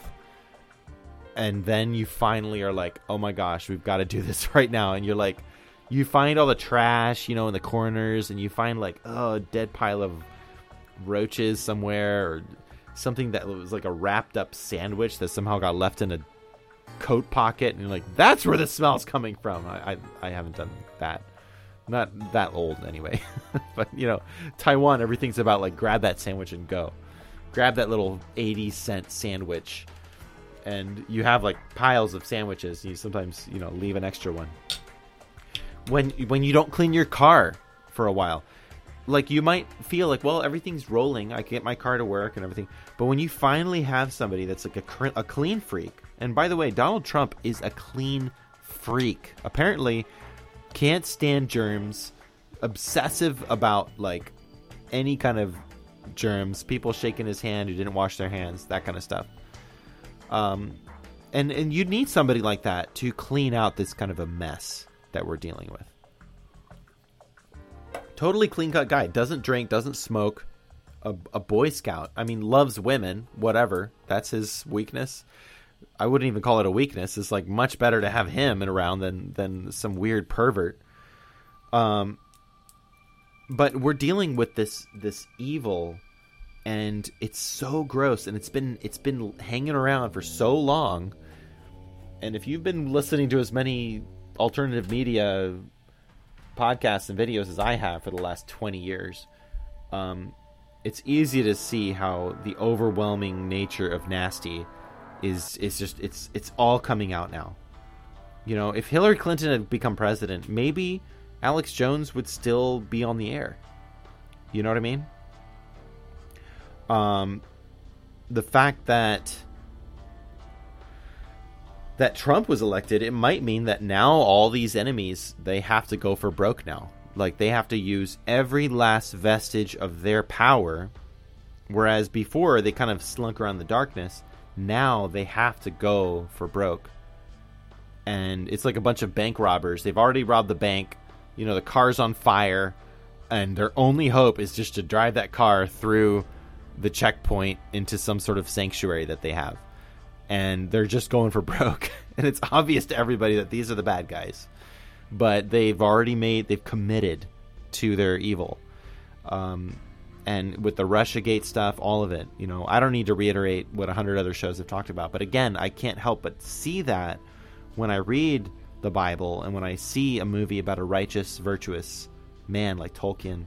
And then you finally are like, oh my gosh, we've got to do this right now. And you're like, you find all the trash, in the corners, and you find like, a dead pile of roaches somewhere, or something that was like a wrapped up sandwich that somehow got left in a coat pocket, and you're like, that's where the smell's coming from. I haven't done that. Not that old anyway. But Taiwan, everything's about like, grab that sandwich and go. Grab that little 80-cent sandwich, and you have like piles of sandwiches. You sometimes leave an extra one. When you don't clean your car for a while, like, you might feel like, well, everything's rolling, I can get my car to work and everything. But when you finally have somebody that's like a clean freak, and by the way, Donald Trump is a clean freak. Apparently, can't stand germs, obsessive about like any kind of germs, people shaking his hand who didn't wash their hands, that kind of stuff. And you need somebody like that to clean out this kind of a mess that we're dealing with. Totally clean-cut guy. Doesn't drink, doesn't smoke. A Boy Scout. I mean, loves women. Whatever. That's his weakness. I wouldn't even call it a weakness. It's like much better to have him around than some weird pervert. But we're dealing with this evil, and it's so gross, and it's been hanging around for so long. And if you've been listening to as many alternative media podcasts and videos as I have for the last 20 years, it's easy to see how the overwhelming nature of nasty is just it's all coming out now. If Hillary Clinton had become president, maybe Alex Jones would still be on the air. You know what I mean? The fact that Trump was elected, it might mean that now all these enemies, they have to go for broke now. Like, they have to use every last vestige of their power, whereas before they kind of slunk around the darkness. Now they have to go for broke. And it's like a bunch of bank robbers. They've already robbed the bank. The car's on fire, and their only hope is just to drive that car through the checkpoint into some sort of sanctuary that they have. And they're just going for broke. And it's obvious to everybody that these are the bad guys. But they've committed to their evil. And with the Russiagate stuff, all of it, I don't need to reiterate what 100 other shows have talked about. But again, I can't help but see that when I read the Bible, and when I see a movie about a righteous, virtuous man like Tolkien,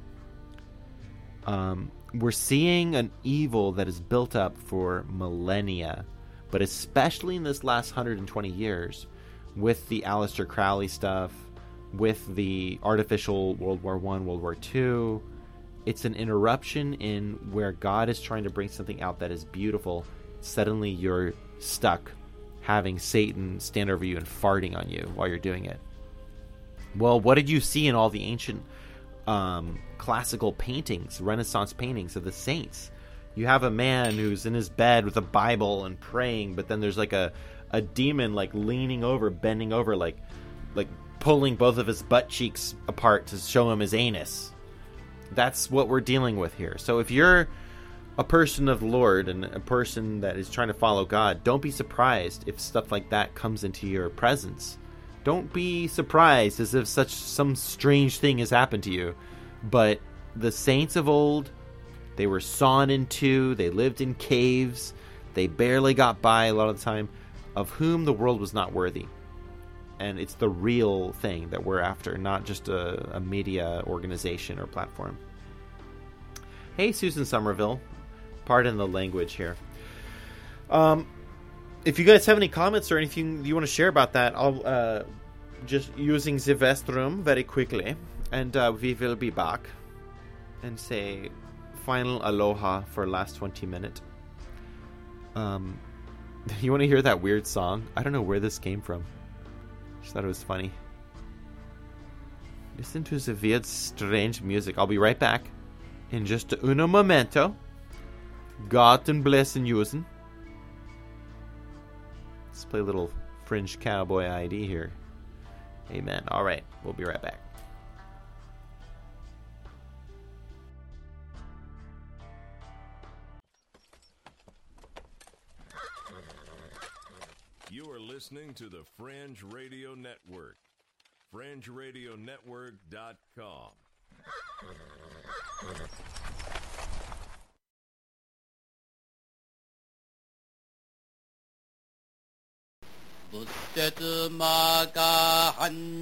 we're seeing an evil that is built up for millennia, but especially in this last 120 years, with the Aleister Crowley stuff, with the artificial World War I, World War II, it's an interruption in where God is trying to bring something out that is beautiful. Suddenly you're stuck having Satan stand over you and farting on you while you're doing it. Well, what did you see in all the ancient classical paintings, Renaissance paintings of the saints? You have a man who's in his bed with a Bible and praying, but then there's like a demon like leaning over, bending over, like pulling both of his butt cheeks apart to show him his anus. That's what we're dealing with here. So if you're a person of the Lord and a person that is trying to follow God, don't be surprised if stuff like that comes into your presence. Don't be surprised as if some strange thing has happened to you. But the saints of old, they were sawn in two, they lived in caves, they barely got by a lot of the time, of whom the world was not worthy. And it's the real thing that we're after, not just a media organization or platform. Hey, Susan Somerville. Pardon the language here. If you guys have any comments or anything you want to share about that, I'll just using the Vestrum very quickly. And we will be back and say final aloha for last 20 minutes. You want to hear that weird song? I don't know where this came from. Just thought it was funny. Listen to the weird, strange music. I'll be right back in just uno momento. God and blessing using. Let's play a little Fringe Cowboy ID here. Amen. All right, we'll be right back. You are listening to the Fringe Radio Network. FringeRadioNetwork.com. 부떼뜨마가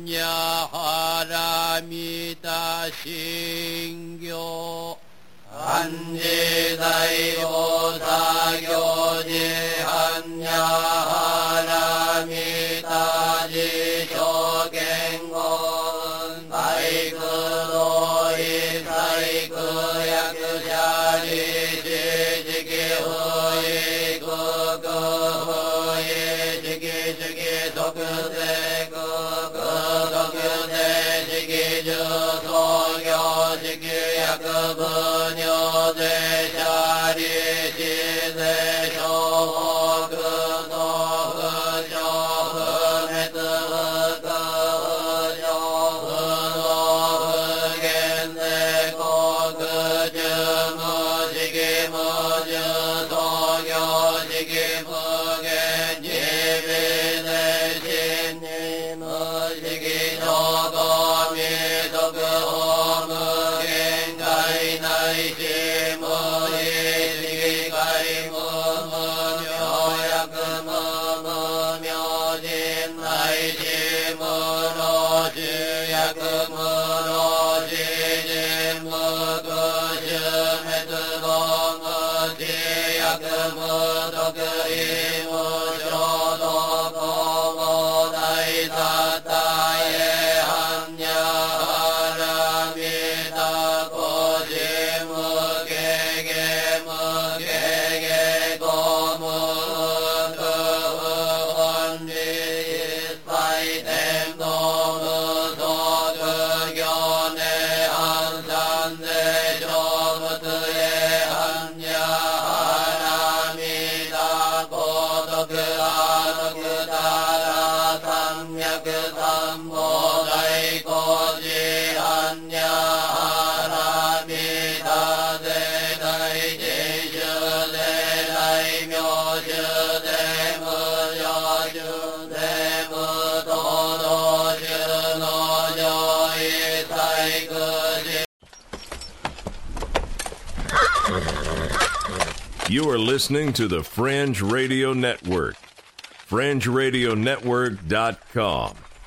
한야하람이다 신교 한지다이보사교지 한야하람이다 지쇼갱건 사이그도이 사이그약자리 지지기후이 그그후이 You are listening to the Fringe Radio Network. FringeRadioNetwork.com.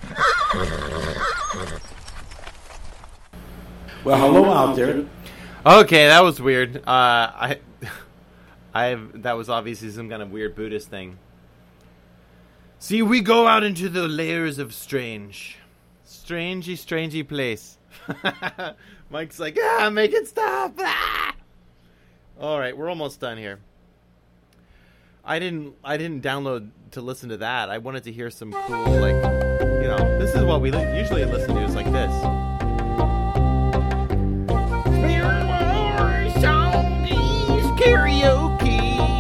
Well, hello out there. Okay, that was weird. That was obviously some kind of weird Buddhist thing. See, we go out into the layers of strange. Strangey place. Mike's like, make it stop. Ah! All right, we're almost done here. I didn't download to listen to that. I wanted to hear some cool, like, this is what we usually listen to, is like this. Karaoke.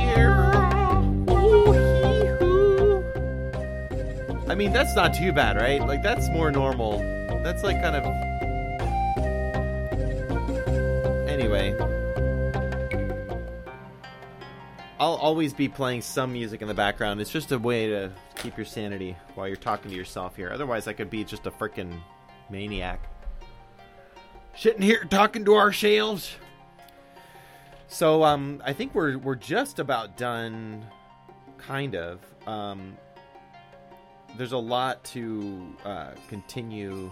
I mean, that's not too bad, right? Like, that's more normal. That's like kind of... Anyway. I'll always be playing some music in the background. It's just a way to keep your sanity while you're talking to yourself here. Otherwise, I could be just a freaking maniac. Sitting here talking to ourselves. So, I think we're just about done, kind of. There's a lot to continue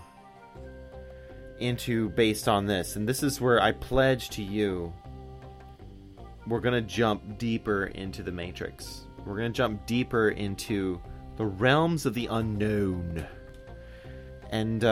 into based on this. And this is where I pledge to you, we're going to jump deeper into the Matrix. We're going to jump deeper into the realms of the unknown. And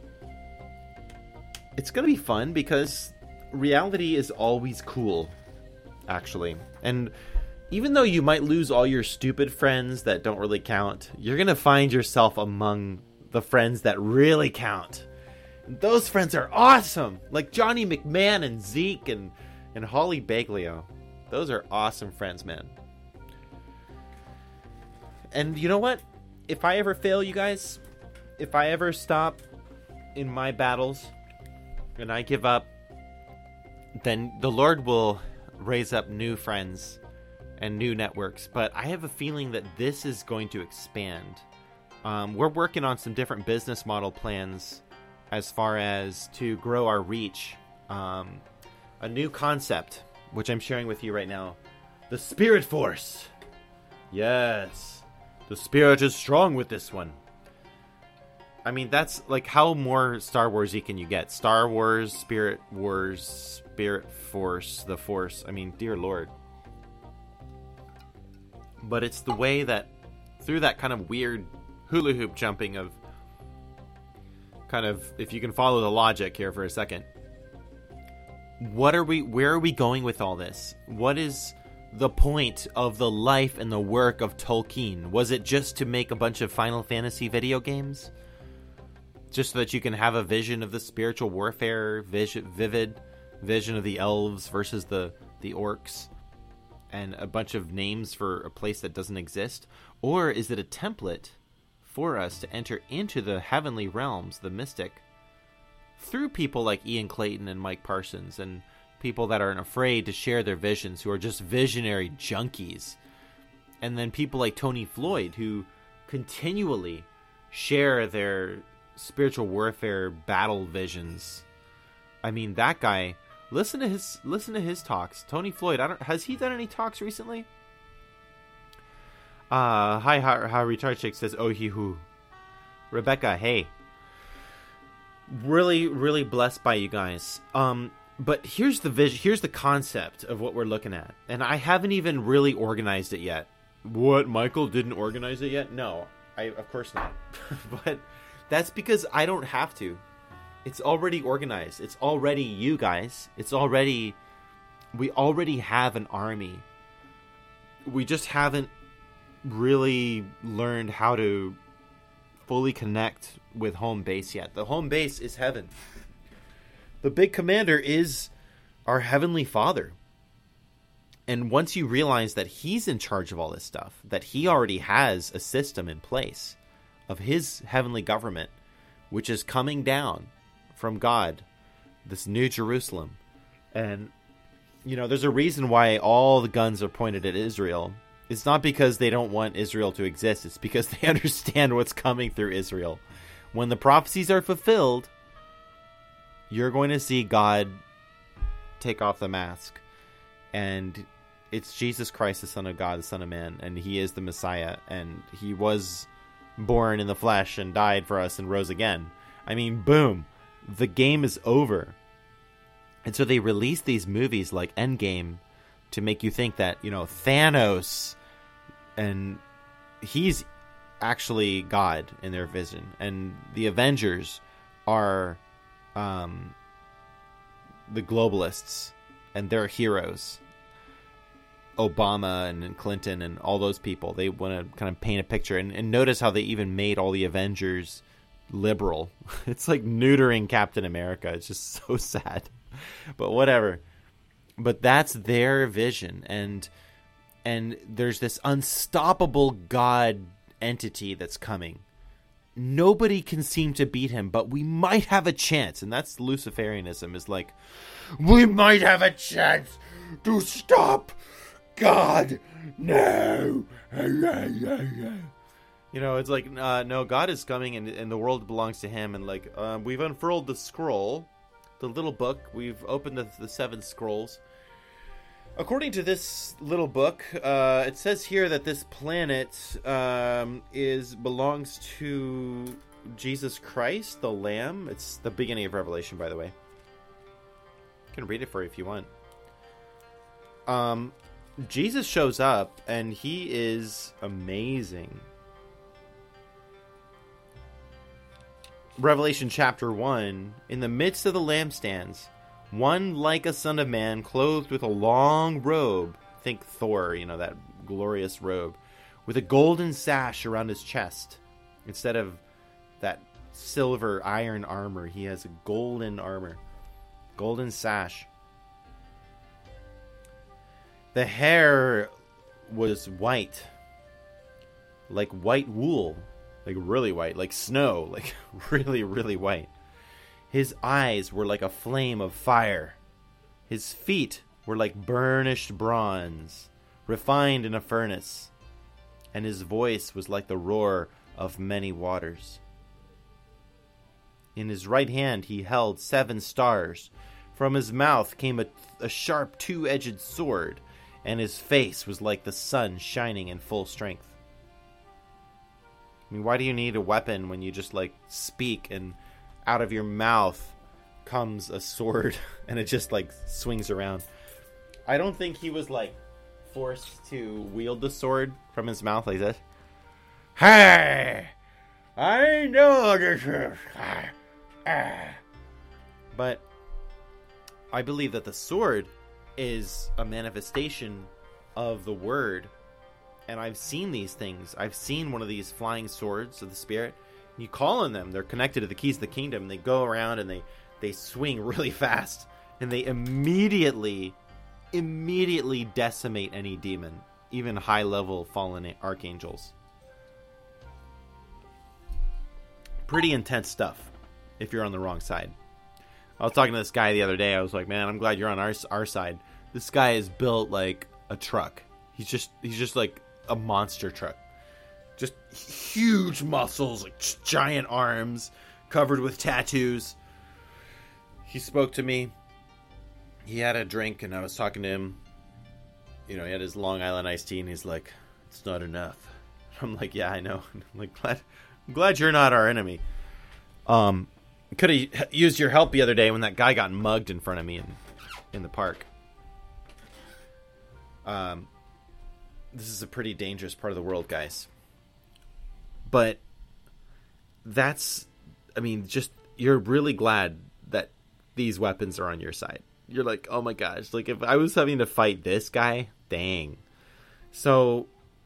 it's going to be fun because reality is always cool, actually. And even though you might lose all your stupid friends that don't really count, you're going to find yourself among the friends that really count. And those friends are awesome. Like Johnny McMahon and Zeke and Holly Baglio. Those are awesome friends, man. And you know what? If I ever fail, you guys, if I ever stop in my battles and I give up, then the Lord will raise up new friends and new networks. But I have a feeling that this is going to expand. We're working on some different business model plans as far as to grow our reach. A new concept, which I'm sharing with you right now. The Spirit Force. Yes. The Spirit is strong with this one. I mean, that's like, how more Star Wars-y can you get? Star Wars, Spirit Force, the Force. I mean, dear Lord. But it's the way that, through that kind of weird hula hoop jumping of, kind of, if you can follow the logic here for a second. Where are we going with all this? What is the point of the life and the work of Tolkien? Was it just to make a bunch of Final Fantasy video games? Just so that you can have a vision of the spiritual warfare, vivid vision of the elves versus the orcs, and a bunch of names for a place that doesn't exist? Or is it a template for us to enter into the heavenly realms, the mystic, through people like Ian Clayton and Mike Parsons, and people that aren't afraid to share their visions, who are just visionary junkies? And then people like Tony Floyd, who continually share their spiritual warfare battle visions. I mean, that guy, listen to his talks. Tony Floyd, has he done any talks recently? Hi, how Retard Chick says, oh he who. Rebecca, hey. Really, really blessed by you guys. But here's the vision, here's the concept of what we're looking at. And I haven't even really organized it yet. What, Michael didn't organize it yet? No, of course not. But that's because I don't have to. It's already organized. It's already you guys. We already have an army. We just haven't really learned how to fully connect with home base yet. The home base is heaven. The big commander is our Heavenly Father. And once you realize that he's in charge of all this stuff, that he already has a system in place of his heavenly government, which is coming down from God, this new Jerusalem. And, there's a reason why all the guns are pointed at Israel. It's not because they don't want Israel to exist. It's because they understand what's coming through Israel. When the prophecies are fulfilled, you're going to see God take off the mask. And it's Jesus Christ, the Son of God, the Son of Man. And he is the Messiah. And he was born in the flesh and died for us and rose again. I mean, boom, the game is over. And so they released these movies like Endgame to make you think that, you know, Thanos, and he's actually God in their vision, and the Avengers are the globalists, and they're heroes. Obama and Clinton and all those people, they want to kind of paint a picture, and notice how they even made all the Avengers liberal. It's like neutering Captain America. It's just so sad, but whatever. But that's their vision, and there's this unstoppable God entity that's coming. Nobody can seem to beat him, but we might have a chance. And that's Luciferianism, is like, we might have a chance to stop God. No. You know, it's like, no, God is coming, and the world belongs to him. And like, we've unfurled the scroll, the little book. We've opened the 7 scrolls. According to this little book, it says here that this planet belongs to Jesus Christ, the Lamb. It's the beginning of Revelation, by the way. I can read it for you if you want. Jesus shows up, and he is amazing. Revelation chapter 1, in the midst of the lampstands, one like a son of man, clothed with a long robe. Think Thor, you know, that glorious robe. With a golden sash around his chest. Instead of that silver iron armor, he has a golden armor. Golden sash. The hair was white. Like white wool. Like really white. Like snow. Like really, really white. His eyes were like a flame of fire. His feet were like burnished bronze, refined in a furnace. And his voice was like the roar of many waters. In his right hand he held 7 stars. From his mouth came a sharp 2-edged sword, and his face was like the sun shining in full strength. I mean, why do you need a weapon when you just like speak, and out of your mouth comes a sword and it just like swings around? I don't think he was like forced to wield the sword from his mouth like this. Hey, I know this is. But I believe that the sword is a manifestation of the word. And I've seen these things. I've seen one of these flying swords of the Spirit. You call on them. They're connected to the keys of the kingdom. They go around and they swing really fast. And they immediately decimate any demon. Even high-level fallen archangels. Pretty intense stuff if you're on the wrong side. I was talking to this guy the other day. I was like, man, I'm glad you're on our side. This guy is built like a truck. He's just like a monster truck. Just huge muscles, like giant arms, covered with tattoos. He spoke to me. He had a drink, and I was talking to him. You know, he had his Long Island iced tea, and he's like, "It's not enough." I'm like, "Yeah, I know." I'm like, I'm glad you're not our enemy. Could have used your help the other day when that guy got mugged in front of me in the park. This is a pretty dangerous part of the world, guys. But just you're really glad that these weapons are on your side. You're like, oh my gosh, like if I was having to fight this guy, dang. So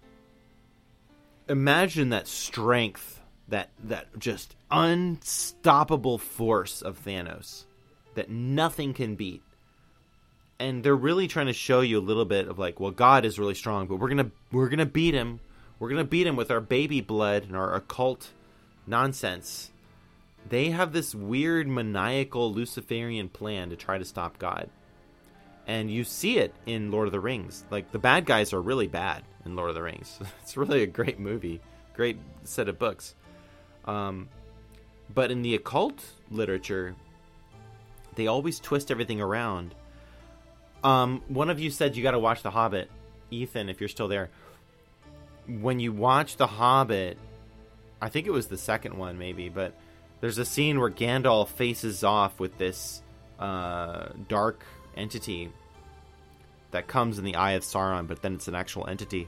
imagine that strength, that just unstoppable force of Thanos that nothing can beat. And they're really trying to show you a little bit of like, well, God is really strong, but we're gonna beat him. We're gonna beat him with our baby blood and our occult nonsense. They have this weird maniacal Luciferian plan to try to stop God. And you see it in Lord of the Rings. Like, the bad guys are really bad in Lord of the Rings. It's really a great movie. Great set of books. But in the occult literature, they always twist everything around. One of you said you got to watch The Hobbit. Ethan, if you're still there. When you watch The Hobbit, I think it was the second one maybe, but there's a scene where Gandalf faces off with this dark entity that comes in the Eye of Sauron, but then it's an actual entity.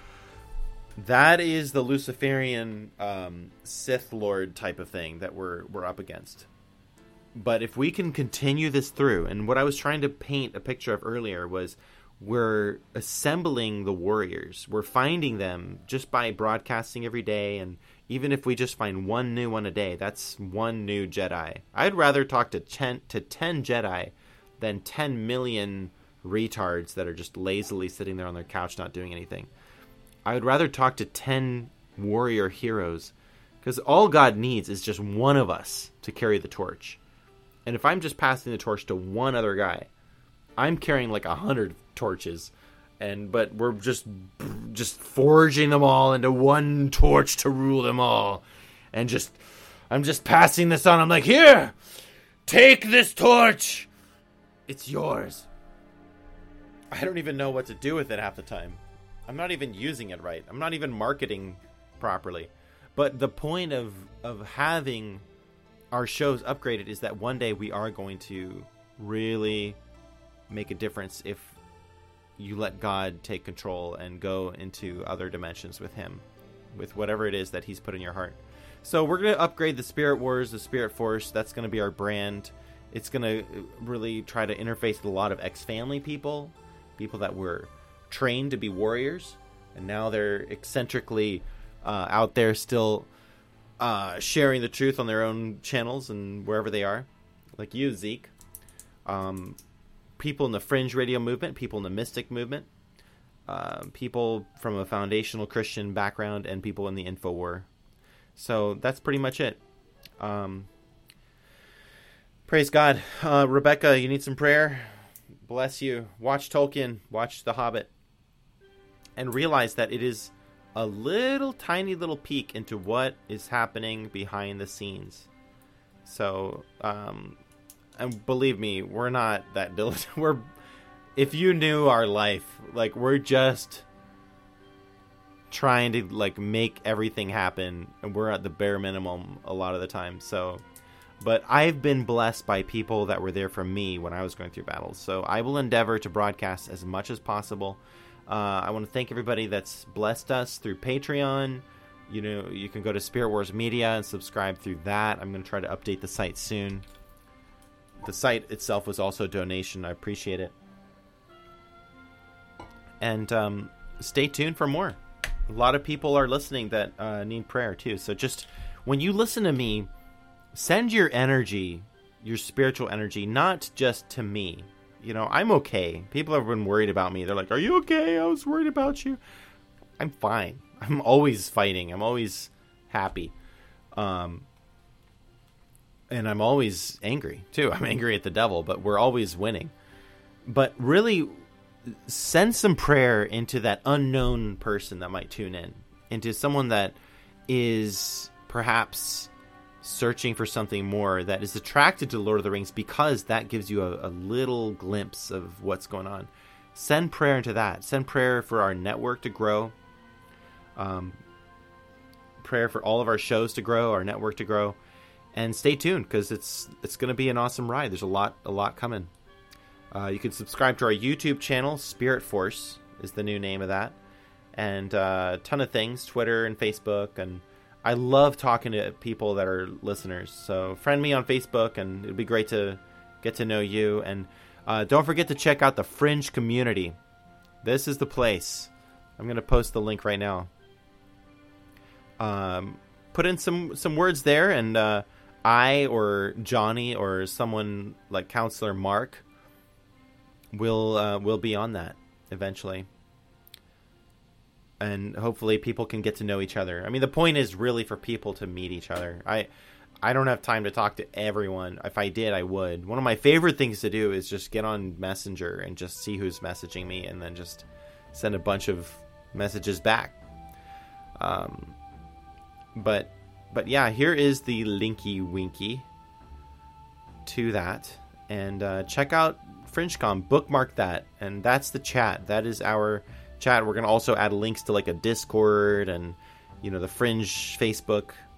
That is the Luciferian Sith Lord type of thing that we're up against. But if we can continue this through, and what I was trying to paint a picture of earlier was we're assembling the warriors. We're finding them just by broadcasting every day, and even if we just find one new one a day, that's one new Jedi. I'd rather talk to 10 Jedi than 10 million retards that are just lazily sitting there on their couch not doing anything. I would rather talk to 10 warrior heroes, because all God needs is just one of us to carry the torch. And if I'm just passing the torch to one other guy, I'm carrying like 100 torches, but we're just forging them all into one torch to rule them all. And I'm just passing this on. I'm like, here, take this torch. It's yours. I don't even know what to do with it half the time. I'm not even using it right. I'm not even marketing properly. But the point of having our shows upgraded is that one day we are going to really make a difference if you let God take control and go into other dimensions with him, with whatever it is that he's put in your heart. So we're going to upgrade the Spirit Wars, the Spirit Force. That's going to be our brand. It's going to really try to interface with a lot of ex-family people that were trained to be warriors, and now they're eccentrically out there still sharing the truth on their own channels and wherever they are, like you, Zeke. People in the fringe radio movement, people in the mystic movement, people from a foundational Christian background, and people in the InfoWar. So that's pretty much it. Praise God. Rebecca, you need some prayer? Bless you. Watch Tolkien. Watch The Hobbit. And realize that it is a tiny little peek into what is happening behind the scenes. So, and believe me, we're not that diligent. If you knew our life, like, we're just trying to like make everything happen, and we're at the bare minimum a lot of the time. So, but I've been blessed by people that were there for me when I was going through battles. So I will endeavor to broadcast as much as possible. I want to thank everybody that's blessed us through Patreon. You know, you can go to Spirit Wars Media and subscribe through that. I'm going to try to update the site soon. The site itself was also a donation. I appreciate it. And stay tuned for more. A lot of people are listening that need prayer too. So just when you listen to me, send your energy, your spiritual energy, not just to me. You know, I'm okay. People have been worried about me. They're like, are you okay? I was worried about you. I'm fine. I'm always fighting. I'm always happy. And I'm always angry, too. I'm angry at the devil, but we're always winning. But really, send some prayer into that unknown person that might tune in. Into someone that is perhaps searching for something more, that is attracted to Lord of the Rings because that gives you a little glimpse of what's going on. Send prayer into that. Send prayer for our network to grow. Prayer for all of our shows to grow, our network to grow. And stay tuned, because it's going to be an awesome ride. There's a lot coming. You can subscribe to our YouTube channel. Spirit Force is the new name of that. And a ton of things, Twitter and Facebook, and I love talking to people that are listeners. So friend me on Facebook, and it'd be great to get to know you. And don't forget to check out the Fringe community. This is the place. I'm going to post the link right now. Put in some words there, and I or Johnny or someone like Counselor Mark will be on that eventually. And hopefully people can get to know each other. I mean, the point is really for people to meet each other. I don't have time to talk to everyone. If I did, I would. One of my favorite things to do is just get on Messenger and just see who's messaging me, and then just send a bunch of messages back. But yeah, here is the linky winky to that. And check out FringeCon. Bookmark that. And that's the chat. That is our chat. We're going to also add links to like a Discord and, you know, the Fringe Facebook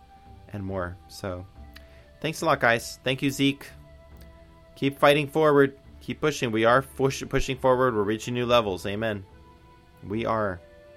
and more. So thanks a lot, guys. Thank you, Zeke. Keep fighting forward. Keep pushing. We are pushing forward. We're reaching new levels. Amen. We are.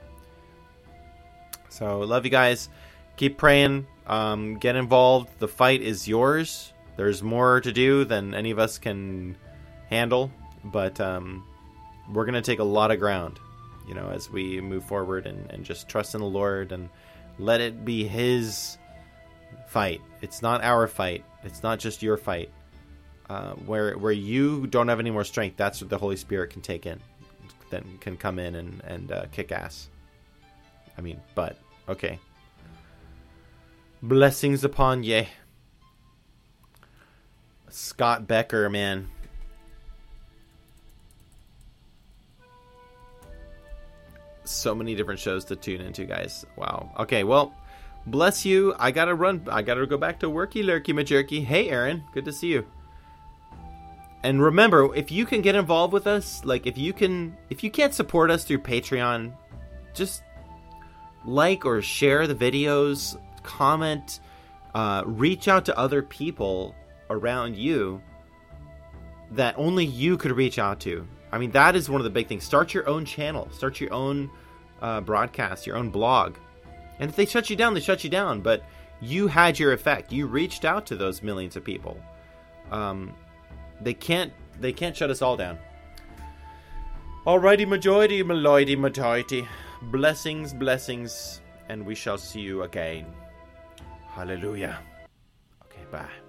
So love you guys. Keep praying. Get involved. The fight is yours. There's more to do than any of us can handle, but we're going to take a lot of ground, as we move forward and just trust in the Lord and let it be His fight. It's not our fight. It's not just your fight. Where you don't have any more strength, that's what the Holy Spirit can take in, then can come in and kick ass. But okay. Blessings upon ye. Scott Becker, man. So many different shows to tune into, guys. Wow. Okay, well, bless you. I gotta run. I gotta go back to worky lurky majorky. Hey, Aaron. Good to see you. And remember, if you can get involved with us, if you can't support us through Patreon, just like or share the videos, comment, reach out to other people around you that only you could reach out to. That is one of the big things. Start your own channel. Start your own broadcast, your own blog. And if they shut you down, they shut you down. But you had your effect. You reached out to those millions of people. They can't shut us all down. Alrighty, majority, meloidy, majority. Blessings, and we shall see you again. Hallelujah. Okay, bye.